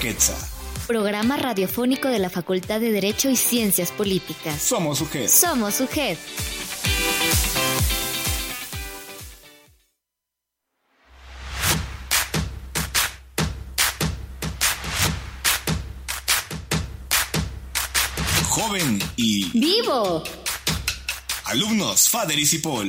Quetzal. Programa radiofónico de la Facultad de Derecho y Ciencias Políticas. Somos U G E D. Somos U G E D. Joven y... ¡Vivo! Alumnos, Fader y Cipoll.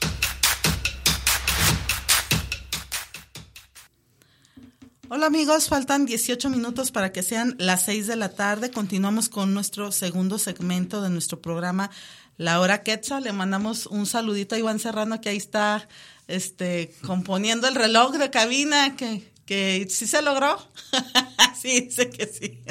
Hola amigos, faltan dieciocho minutos para que sean las seis de la tarde. Continuamos con nuestro segundo segmento de nuestro programa La Hora Quetzal. Le mandamos un saludito a Iván Serrano, que ahí está este, componiendo el reloj de cabina, que, que sí se logró. Sí, dice que sí.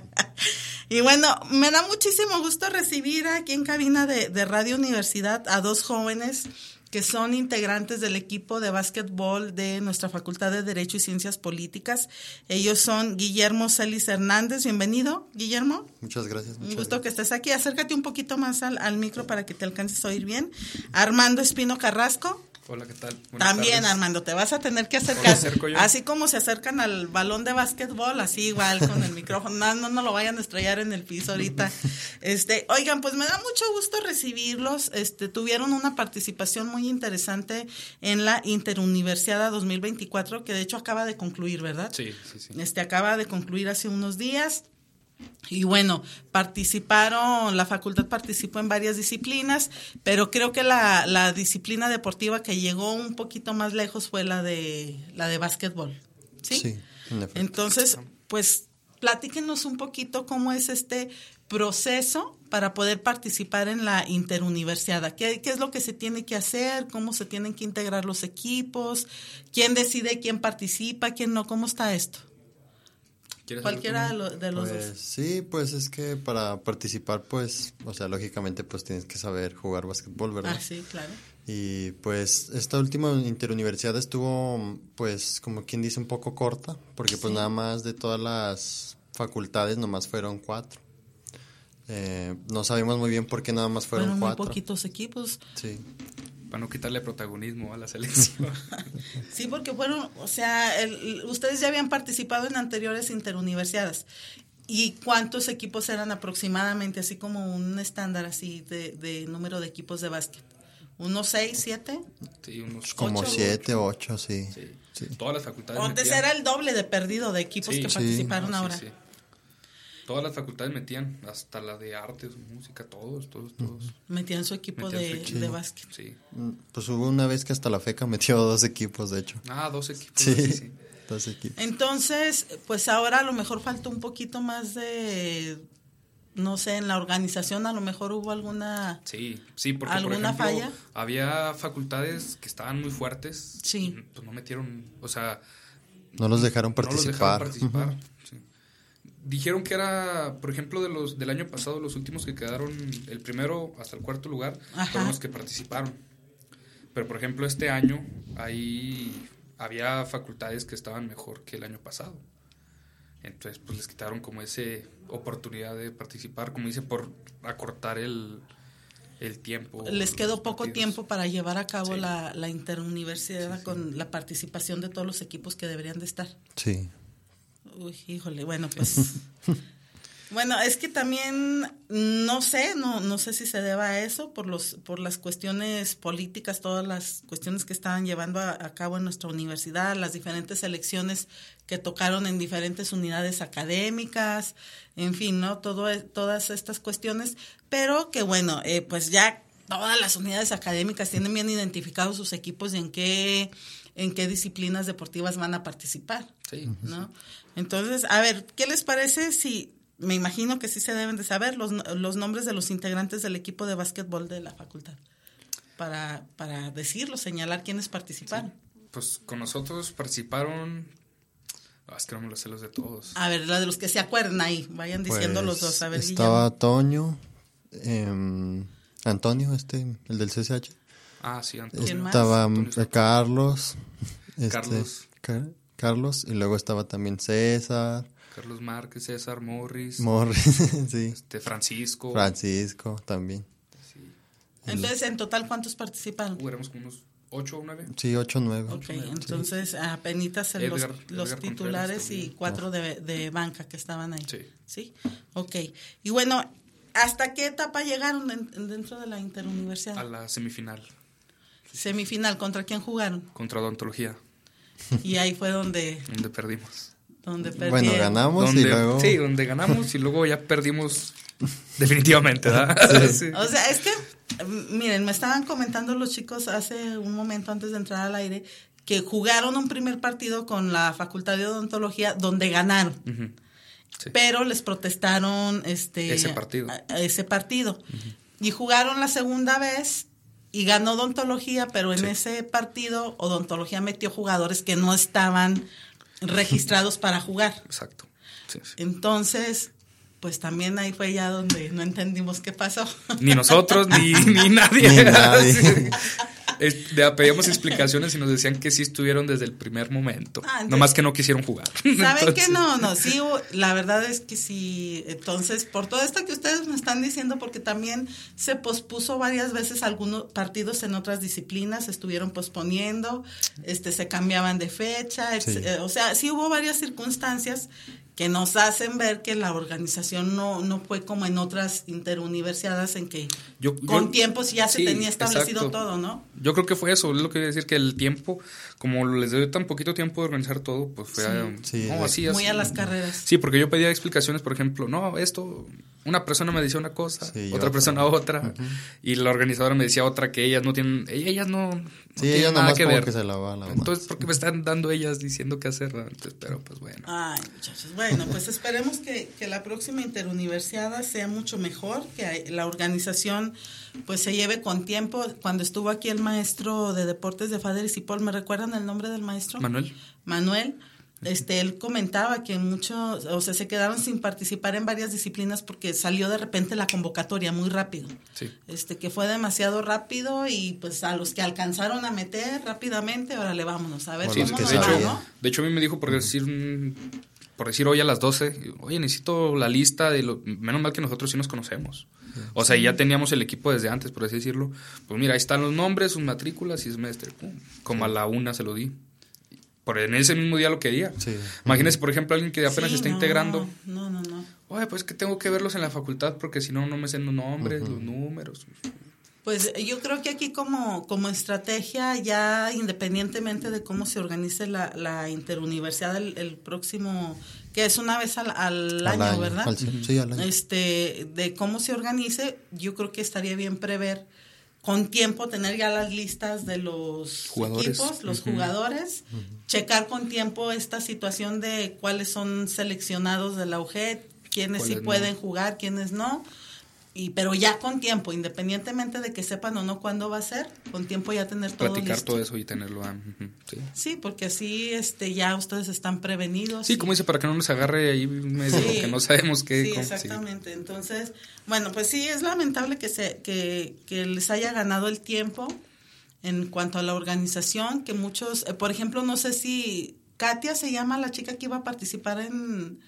Y bueno, me da muchísimo gusto recibir aquí en cabina de, de Radio Universidad a dos jóvenes que son integrantes del equipo de básquetbol de nuestra Facultad de Derecho y Ciencias Políticas. Ellos son Guillermo Celis Hernández. Bienvenido, Guillermo. Muchas gracias. Muchas un gusto gracias. que estés aquí. Acércate un poquito más al, al micro para que te alcances a oír bien. Armando Espino Carrasco. Hola, ¿qué tal? Buenas También, tardes. Armando, te vas a tener que acercar. ¿Me Así como se acercan al balón de básquetbol, así igual con el micrófono. No, no, no lo vayan a estrellar en el piso ahorita. Este, oigan, pues me da mucho gusto recibirlos. Este, tuvieron una participación muy interesante en la Interuniversiada dos mil veinticuatro, que de hecho acaba de concluir, ¿verdad? Sí, sí, sí. Este, acaba de concluir hace unos días. Y bueno, participaron, la facultad participó en varias disciplinas, pero creo que la, la disciplina deportiva que llegó un poquito más lejos fue la de la de básquetbol, ¿sí? Sí, en efecto. Entonces, pues platíquenos un poquito cómo es este proceso para poder participar en la interuniversiada. ¿Qué, qué es lo que se tiene que hacer? ¿Cómo se tienen que integrar los equipos? ¿Quién decide quién participa? ¿Quién no? ¿Cómo está esto? Cualquiera de, lo, de los pues, dos. Sí, pues es que para participar, pues, o sea, lógicamente, pues tienes que saber jugar básquetbol, ¿verdad? Ah, sí, claro. Y pues esta última interuniversidad estuvo, pues, como quien dice, un poco corta, porque pues sí. nada más de todas las facultades nomás fueron cuatro. Eh, no sabemos muy bien por qué nada más fueron, fueron cuatro. Muy poquitos equipos. Sí. Para no quitarle protagonismo a la selección. Sí, porque fueron, o sea, el, ustedes ya habían participado en anteriores interuniversiadas. ¿Y cuántos equipos eran aproximadamente? Así como un estándar así de, de número de equipos de básquet. ¿Unos seis, siete? Sí, unos como ocho, siete, ocho, sí. Sí. sí. Todas las facultades Antes metían. era el doble de perdido de equipos Sí, que sí. participaron No, sí, ahora. sí. Todas las facultades metían, hasta la de artes, música, todos, todos, todos. Metían su equipo Metían de, su equipo. de básquet. Sí. Pues hubo una vez que hasta la FECA metió dos equipos, de hecho. Ah, dos equipos. Sí, Sí, sí. dos equipos. Entonces, pues ahora a lo mejor falta un poquito más de, no sé, en la organización a lo mejor hubo alguna... Sí, sí, porque ¿Alguna por ejemplo, falla? había facultades que estaban muy fuertes. Sí. Y, pues no metieron, o sea... No los dejaron No los participar. dejaron participar. Sí. Dijeron que era, por ejemplo, de los del año pasado, los últimos que quedaron, el primero hasta el cuarto lugar, Ajá. fueron los que participaron. Pero, por ejemplo, este año ahí había facultades que estaban mejor que el año pasado. Entonces, pues les quitaron como esa oportunidad de participar, como dice, por acortar el, el tiempo. Les quedó poco partidos. tiempo para llevar a cabo Sí. la, la interuniversidad Sí, sí. con la participación de todos los equipos que deberían de estar. Sí. Uy, híjole, bueno, pues... Bueno, es que también no sé, no no sé si se deba a eso por los por las cuestiones políticas, todas las cuestiones que estaban llevando a, a cabo en nuestra universidad, las diferentes elecciones que tocaron en diferentes unidades académicas, en fin, ¿no? Todo todas estas cuestiones, pero que bueno, eh, pues ya todas las unidades académicas tienen bien identificados sus equipos y en qué en qué disciplinas deportivas van a participar, Sí. ¿no? Entonces, a ver, ¿qué les parece si me imagino que sí se deben de saber los, los nombres de los integrantes del equipo de básquetbol de la facultad para, para decirlo, señalar quiénes participaron? Sí. Pues con nosotros participaron, ah, es que no me los sé los de todos. A ver, la de los que se acuerdan ahí, vayan diciendo Pues, los dos. A ver, estaba Guillermo. Toño, eh, Antonio, este, el del C C H. Ah, sí, Antonio. ¿Quién más? Estaba Antonio eh, Carlos, este, Carlos. Car- Carlos, y luego estaba también César, Carlos Márquez, César Morris, Morris, sí, este Francisco Francisco. también. Sí. Entonces, en total, ¿cuántos participaron? Uh, éramos como unos ¿Ocho o nueve? Sí, ocho o nueve. Ok, entonces sí. Apenitas en los, Edgar, los Edgar titulares y cuatro de, de banca que estaban ahí. Sí. Sí, ok. Y bueno, ¿hasta qué etapa llegaron en, dentro de la interuniversidad? A la semifinal. Semifinal, ¿contra quién jugaron? Contra Odontología. Y ahí fue donde... donde perdimos. Donde perdimos. Bueno, ganamos donde, y luego... Sí, donde ganamos y luego ya perdimos definitivamente, ¿verdad? Sí. Sí. O sea, es que, miren, me estaban comentando los chicos hace un momento antes de entrar al aire que jugaron un primer partido con la Facultad de Odontología donde ganaron. Uh-huh. Sí. Pero les protestaron este ese partido. A, a ese partido. Uh-huh. Y jugaron la segunda vez y ganó Odontología, pero en sí. ese partido Odontología metió jugadores que no estaban registrados para jugar. Exacto. Sí, sí. Entonces, pues también ahí fue ya donde no entendimos qué pasó. Ni nosotros, ni, ni nadie. Ni nadie. Le pedíamos explicaciones y nos decían que sí estuvieron desde el primer momento. Ah, entonces, nomás que no quisieron jugar. ¿Saben qué? No, no, sí, la verdad es que sí. Entonces, por todo esto que ustedes me están diciendo, porque también se pospuso varias veces algunos partidos en otras disciplinas, estuvieron posponiendo, este, se cambiaban de fecha, sí. eh, o sea, sí hubo varias circunstancias que nos hacen ver que la organización no, no fue como en otras interuniversidades en que yo, con yo, tiempos ya se sí, tenía establecido exacto. todo, ¿no? Yo creo que fue eso, es lo que iba a decir, que el tiempo, como les dio tan poquito tiempo de organizar todo, pues fue sí, a, sí, no, así, muy así, a las carreras. Sí, porque yo pedía explicaciones, por ejemplo, no, esto, una persona me decía una cosa, sí, otra persona otra, uh-huh. y la organizadora me decía otra que ellas no tienen, ellas no, no sí, tienen ellas nada nomás que como ver. Que se la van, la Entonces, ¿por qué me están dando ellas diciendo qué hacer? Entonces, pero pues bueno. Ay, muchachos, bueno, pues esperemos que, que la próxima interuniversiada sea mucho mejor, que la organización pues se lleve con tiempo. Cuando estuvo aquí el maestro de deportes de Fader y Cipoll, ¿me recuerdan el nombre del maestro? Manuel. Manuel. Este, él comentaba que muchos, o sea, se quedaron sin participar en varias disciplinas porque salió de repente la convocatoria muy rápido. Sí. Este, que fue demasiado rápido y pues a los que alcanzaron a meter rápidamente, órale, vámonos, a ver sí, cómo nos va, va, ¿no? De hecho, a mí me dijo por decir por decir hoy a las doce, oye, necesito la lista de lo, menos mal que nosotros sí nos conocemos. O sea, ya teníamos el equipo desde antes, por así decirlo. Pues mira, ahí están los nombres, sus matrículas y semestre. Pum, como a la una se lo di. Por en ese mismo día lo quería. Sí. Imagínense, por ejemplo, alguien que apenas sí, está no, integrando. No, no, no. Oye, pues que tengo que verlos en la facultad porque si no, no me sé los nombres, uh-huh. los números. Pues yo creo que aquí como, como estrategia, ya independientemente de cómo se organice la, la interuniversidad el, el próximo, que es una vez al, al, al año, año, ¿verdad? Al, sí, al año. Este, de cómo se organice, yo creo que estaría bien prever con tiempo, tener ya las listas de los jugadores. equipos, los uh-huh. jugadores, uh-huh. checar con tiempo esta situación de cuáles son seleccionados de la U G E D, quiénes sí pueden no? jugar, quiénes no, y pero ya con tiempo, independientemente de que sepan o no cuándo va a ser, con tiempo ya tener todo platicar listo. todo eso y tenerlo uh-huh. sí. sí, porque así este ya ustedes están prevenidos. Sí, y... como dice, para que no nos agarre ahí medio sí. que no sabemos qué. Sí, cómo, exactamente. Sí. Entonces, bueno, pues sí, es lamentable que se que, que les haya ganado el tiempo en cuanto a la organización, que muchos, eh, por ejemplo, no sé si Katia se llama la chica que iba a participar en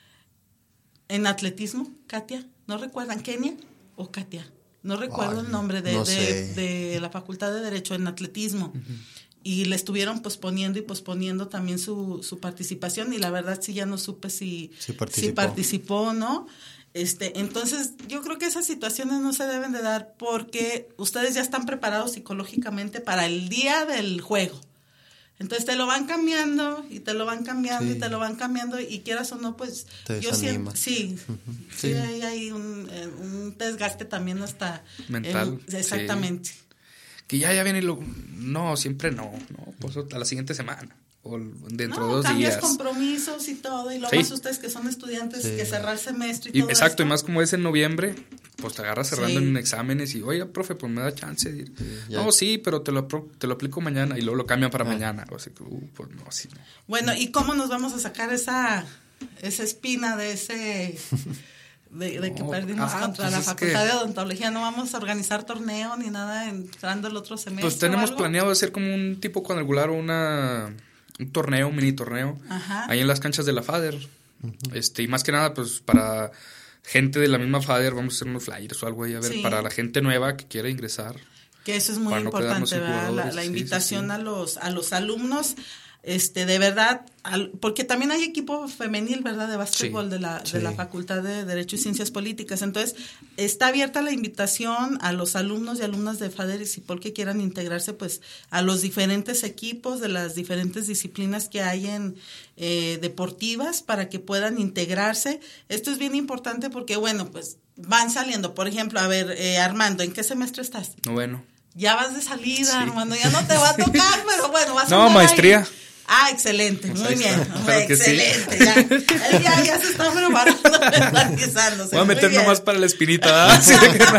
en atletismo, Katia, ¿no recuerdan? ¿Kenia o Katia? No recuerdo Ay, el nombre de, no de, de la Facultad de Derecho en atletismo. Uh-huh. Y le estuvieron posponiendo y posponiendo también su, su participación y la verdad sí ya no supe si, sí participó. si participó o no. Este, entonces yo creo que esas situaciones no se deben de dar porque ustedes ya están preparados psicológicamente para el día del juego. Entonces te lo van cambiando y te lo van cambiando sí. y te lo van cambiando y quieras o no, pues te yo siempre, sí, uh-huh. sí, sí, hay, hay un, un desgaste también hasta mental. En, exactamente. Sí. Que ya, ya viene y lo, no, siempre no, no, pues a la siguiente semana o dentro no, de dos cambias días. compromisos y todo y luego sí. más ustedes que son estudiantes sí. que cerrar semestre y, y todo exacto, esto. y más como es en noviembre, pues te agarras cerrando sí. en exámenes y, oiga, profe, pues me da chance de ir. Sí, no, sí, pero te lo, te lo aplico mañana y luego lo cambian para ah. mañana. O sea, uh, pues no, así no. Bueno, ¿y cómo nos vamos a sacar esa, esa espina de ese... De, de que no, perdimos ah, contra pues la Facultad que, de Odontología? No vamos a organizar torneo ni nada entrando el otro semestre. Pues tenemos planeado hacer como un tipo cuadrangular o una un torneo, un mini torneo, Ajá. ahí en las canchas de la Fader. Uh-huh. Este, y más que nada, pues para gente de la misma Fader, vamos a hacer unos flyers o algo ahí, a ver, sí. para la gente nueva que quiera ingresar. Que eso es muy no importante, ¿verdad? La, la invitación sí, sí, sí. a los a los alumnos, este, de verdad, al, porque también hay equipo femenil, ¿verdad? De básquetbol sí, de la sí. de la Facultad de Derecho y Ciencias Políticas. Entonces, está abierta la invitación a los alumnos y alumnas de Fader y Cipol que quieran integrarse, pues, a los diferentes equipos de las diferentes disciplinas que hay en eh, deportivas para que puedan integrarse. Esto es bien importante porque, bueno, pues, van saliendo. Por ejemplo, a ver, eh, Armando, ¿en qué semestre estás? Noveno. Ya vas de salida, sí. Armando, ya no te va a tocar, pero bueno, vas a No, maestría. Ahí. Ah, excelente, pues muy bien, claro excelente, sí. ya, él ya, ya se está preparando, Voy a meter nomás para la espinita. ¿Ah? Sí.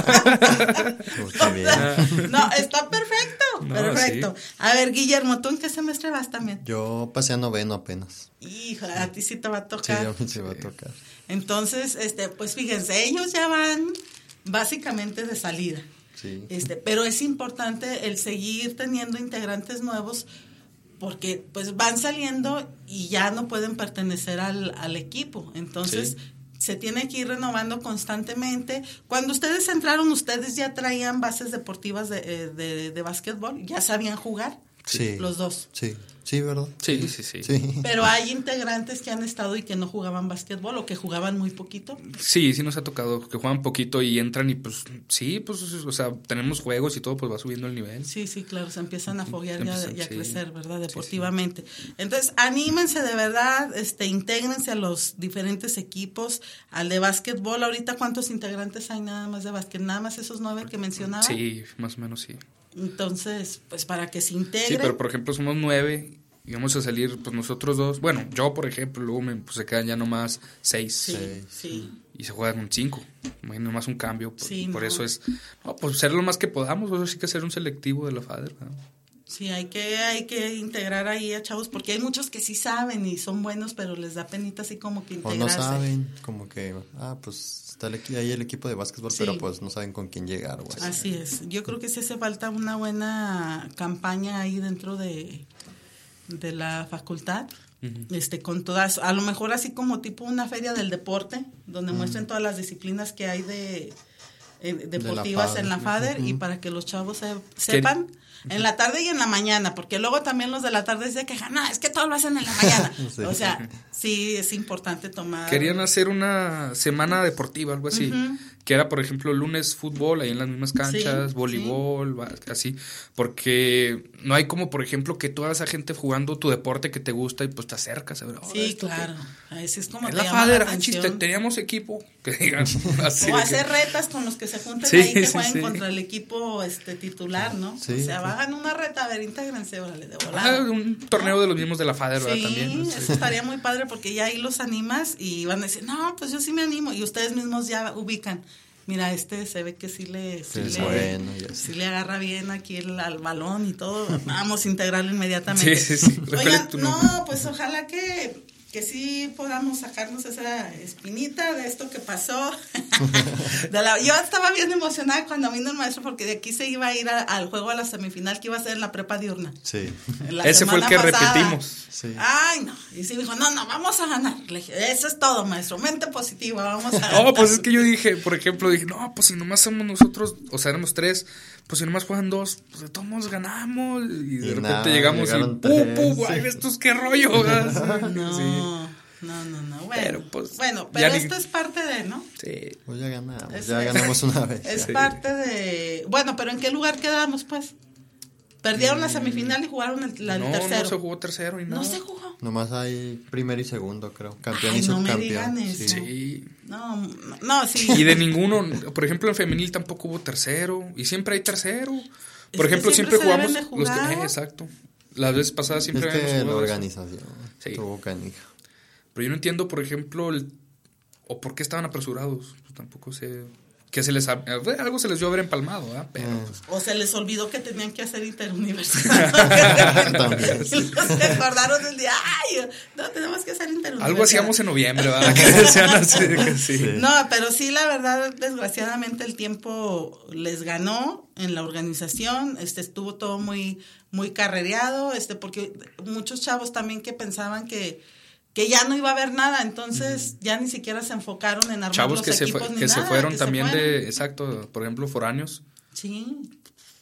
No, está perfecto, no, perfecto. Sí. A ver, Guillermo, ¿tú en qué semestre vas también? Yo pasé a noveno apenas. Hijo, a ti sí te va a tocar. Sí, a mí sí va a tocar. Entonces, este, pues fíjense, ellos ya van básicamente de salida. Sí. Este, pero es importante el seguir teniendo integrantes nuevos porque pues van saliendo y ya no pueden pertenecer al, al equipo. Entonces, sí. se tiene que ir renovando constantemente. Cuando ustedes entraron, ¿ustedes ya traían bases deportivas de, de, de básquetbol? ¿Ya sabían jugar? Sí. Los dos. Sí, sí, ¿verdad? Sí, sí, sí, sí. Pero hay integrantes que han estado y que no jugaban básquetbol o que jugaban muy poquito. Sí, sí nos ha tocado que juegan poquito y entran y pues sí, pues o sea, tenemos juegos y todo, pues va subiendo el nivel. Sí, sí, claro, se empiezan a foguear y a, y a sí. crecer, ¿verdad? Deportivamente. Sí, sí. Entonces, anímense de verdad, este, intégrense a los diferentes equipos, al de básquetbol. Ahorita, ¿cuántos integrantes hay nada más de básquet? Nada más esos nueve que mencionaba. Sí, más o menos sí. Entonces, pues para que se integren. Sí, pero por ejemplo somos nueve y vamos a salir pues nosotros dos. Bueno, yo por ejemplo, luego me, pues, se quedan ya nomás seis. Sí, sí. sí. Y se juegan un cinco. Nomás un cambio. Por, sí, por no. eso es, no, pues ser lo más que podamos. Eso sí que ser un selectivo de la Fader, ¿no? Sí, hay que, hay que integrar ahí a chavos, porque hay muchos que sí saben y son buenos, pero les da penita así como que integrarse. O no saben, como que, ah, pues está el, ahí el equipo de básquetbol, sí. pero pues no saben con quién llegar. O así. así es, yo creo que sí hace falta una buena campaña ahí dentro de, de la facultad, uh-huh. este con todas, a lo mejor así como tipo una feria del deporte, donde uh-huh. muestren todas las disciplinas que hay de, eh, deportivas de la en la Fader, uh-huh. y para que los chavos se, sepan. ¿Qué? En la tarde y en la mañana, porque luego también los de la tarde se quejan, no, es que todo lo hacen en la mañana. Sí. O sea, sí es importante tomar. Querían hacer una semana deportiva, algo así, uh-huh. que era, por ejemplo, lunes fútbol, ahí en las mismas canchas, sí, voleibol, sí. así, porque no hay como, por ejemplo, que toda esa gente jugando tu deporte que te gusta y pues te acercas. A ver, oh, sí, claro. Así es como te la Fader, la chiste, teníamos equipo, que digan, así o hacer que... retas con los que se junten sí, ahí que sí, jueguen sí. contra el equipo este titular, ¿no? Sí, o sea, sí. hagan una reta, a ver, intégrense, órale, de volada. Ah, un torneo ¿no? de los mismos de la Fader, sí, ¿verdad? También. Sí, eso estaría muy padre porque ya ahí los animas y van a decir, no, pues yo sí me animo, y ustedes mismos ya ubican. Mira, este se ve que sí le, sí sí, le, bueno, sí le agarra bien aquí el al balón y todo. Vamos a integrarlo inmediatamente. Sí, sí, sí. Oigan, no, pues ojalá que, que sí podamos sacarnos esa espinita de esto que pasó. de la, yo estaba bien emocionada cuando vino el maestro porque de aquí se iba a ir a, al juego a la semifinal que iba a ser en la prepa diurna. Sí. Ese fue el que pasada. repetimos. Sí. Ay, no. Y sí dijo, no, no, vamos a ganar. Le dije, eso es todo, maestro. Mente positiva, vamos a ganar. No, pues es que yo dije, por ejemplo, dije, no, pues si nomás somos nosotros, o sea, éramos tres, pues si nomás juegan dos, pues de todos modos ganamos. Y de y repente nada, llegamos y, ¡pum, pum! Sí. ¡Ay, estos qué rollo! no, sí. no, no, no. Bueno, pero, pues, bueno, pero esto ni... es parte de, ¿no? Sí. Pues ya ganamos, es, ya ganamos una vez. Es sí. parte de... Bueno, pero ¿en qué lugar quedamos, pues? Perdieron mm. la semifinal y jugaron el, la, el no, tercero. No, se jugó tercero y no. No se jugó. Nomás hay primero y segundo, creo. Campeón Ay, y no subcampeón. Me digan eso. Sí. No, no, no, sí. Y de ninguno, por ejemplo, en femenil tampoco hubo tercero. Y siempre hay tercero. Por es ejemplo, siempre, siempre se jugamos los que, eh, exacto. Las veces pasadas siempre es que habíamos jugado la organización sí. tuvo canija. Pero yo no entiendo, por ejemplo, el, o por qué estaban apresurados. Pues tampoco sé. Que se les algo se les dio haber empalmado, ¿eh? Pero mm. pues, o se les olvidó que tenían que hacer interuniversidad. También. Y los que acordaron del día, ay, no tenemos que hacer interuniversidad. Algo hacíamos en noviembre, ¿verdad? Que decían así, que sí. Sí. No, pero sí, la verdad, desgraciadamente el tiempo les ganó en la organización, este estuvo todo muy muy carrereado, este porque muchos chavos también que pensaban que que ya no iba a haber nada, entonces uh-huh. ya ni siquiera se enfocaron en armar chavos los que equipos se fue, ni que nada, se fueron que también se fueron. de, exacto, por ejemplo, foráneos. Sí.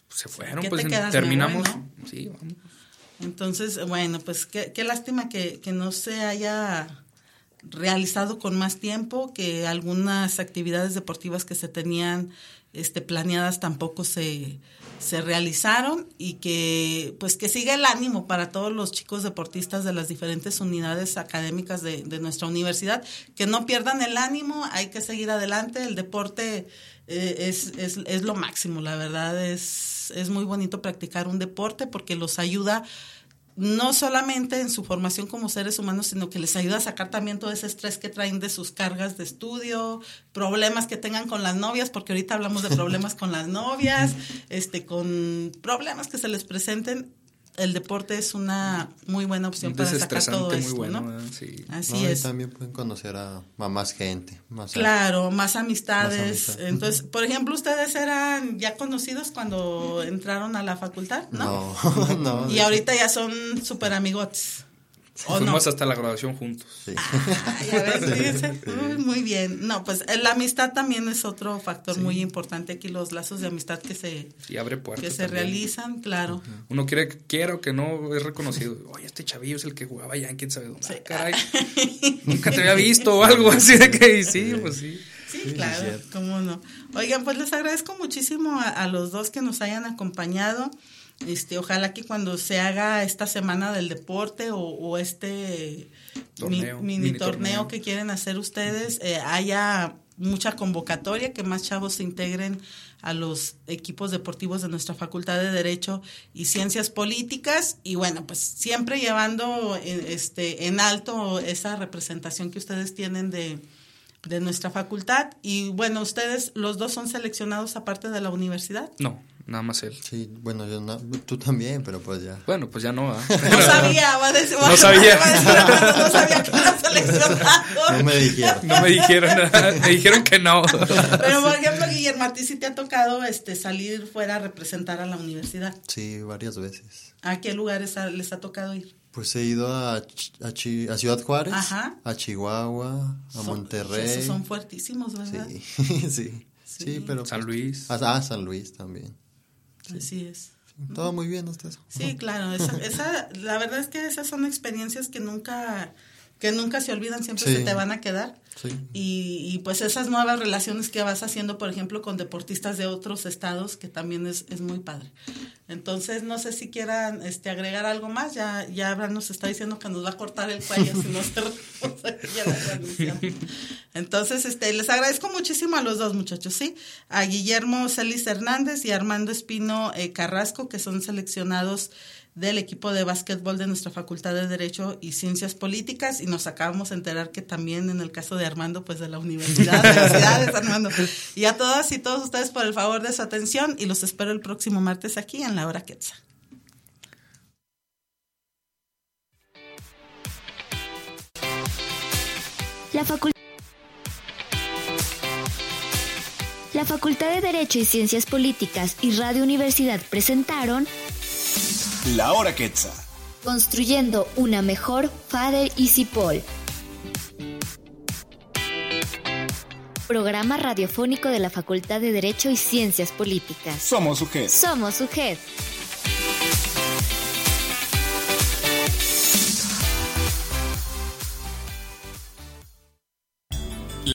se fueron, ¿Qué pues te quedas? terminamos. Me voy, ¿no? Sí, vamos. Entonces, bueno, pues qué, qué lástima que, que no se haya realizado con más tiempo, que algunas actividades deportivas que se tenían este, planeadas tampoco se, se realizaron, y que pues que siga el ánimo para todos los chicos deportistas de las diferentes unidades académicas de, de nuestra universidad, que no pierdan el ánimo, hay que seguir adelante, el deporte eh, es, es, es lo máximo, la verdad es, es muy bonito practicar un deporte porque los ayuda no solamente en su formación como seres humanos, sino que les ayuda a sacar también todo ese estrés que traen de sus cargas de estudio, problemas que tengan con las novias, porque ahorita hablamos de problemas con las novias, este, con problemas que se les presenten. El deporte es una muy buena opción para sacar todo esto, bueno, ¿no? Sí. Así no, es. Y también pueden conocer a, a más gente. Más claro, a, más amistades. Más amistad. Entonces, por ejemplo, ¿ustedes eran ya conocidos cuando entraron a la facultad? No, no. no y ahorita ya son súper amigotes. ¿O Fuimos no? hasta la graduación juntos. Sí. Ah, ya ves, fíjense. Uy, muy bien. No, pues la amistad también es otro factor sí. muy importante aquí, los lazos de amistad que se, sí, abre puertas que se también. realizan, claro. Uh-huh. Uno quiere, quiera o que no, es reconocido. Oye, este chavillo es el que jugaba allá en quién sabe dónde. Sí. Ah, caray, nunca te había visto o algo así de que sí, pues sí. Sí, sí, claro, cómo no. Oigan, pues les agradezco muchísimo a, a los dos que nos hayan acompañado. Este, ojalá que cuando se haga esta semana del deporte o, o este torneo, mi, mini, mini torneo, torneo que quieren hacer ustedes, eh, haya mucha convocatoria, que más chavos se integren a los equipos deportivos de nuestra Facultad de Derecho y Ciencias Políticas, y bueno, pues siempre llevando este en alto esa representación que ustedes tienen de de nuestra facultad. Y bueno, ustedes los dos son seleccionados aparte de la universidad. No, nada más él. Sí, bueno, yo no, tú también, pero pues ya. Bueno, pues ya no. ¿eh? No sabía, va a decir, no sabía. Va a decir, no sabía que era seleccionado. No me dijeron. No me dijeron nada, me dijeron que no. Pero por ejemplo, Guillermo, a ti sí te ha tocado este salir fuera a representar a la universidad. Sí, varias veces. ¿A qué lugares a, les ha tocado ir? Pues he ido a, a, Chi, a Ciudad Juárez, Ajá. a Chihuahua, a son, Monterrey. Esos son fuertísimos, ¿verdad? Sí, sí, sí, sí, pero... San Luis. Pues, ah, San Luis también. Sí. Así es. Sí, todo muy bien, ustedes. Sí, claro, esa, esa, la verdad es que esas son experiencias que nunca, que nunca se olvidan, siempre sí. se te van a quedar. Sí. Y, y pues esas nuevas relaciones que vas haciendo, por ejemplo, con deportistas de otros estados, que también es, es muy padre. Entonces, no sé si quieran este, agregar algo más. Ya, ya Abraham nos está diciendo que nos va a cortar el cuello si no cerramos aquí la transmisión. Entonces, este, les agradezco muchísimo a los dos muchachos, ¿sí? A Guillermo Celis Hernández y a Armando Espino eh, Carrasco, que son seleccionados del equipo de básquetbol de nuestra Facultad de Derecho y Ciencias Políticas, y nos acabamos de enterar que también en el caso de Armando, pues de la universidad, felicidades Armando, y a todas y todos ustedes por el favor de su atención, y los espero el próximo martes aquí en La Hora Quetzal. La Facultad La Facultad de Derecho y Ciencias Políticas y Radio Universidad presentaron La Hora Quetzal, construyendo una mejor Fader y Cipol. Programa radiofónico de la Facultad de Derecho y Ciencias Políticas. Somos U G E D. Somos U G E D.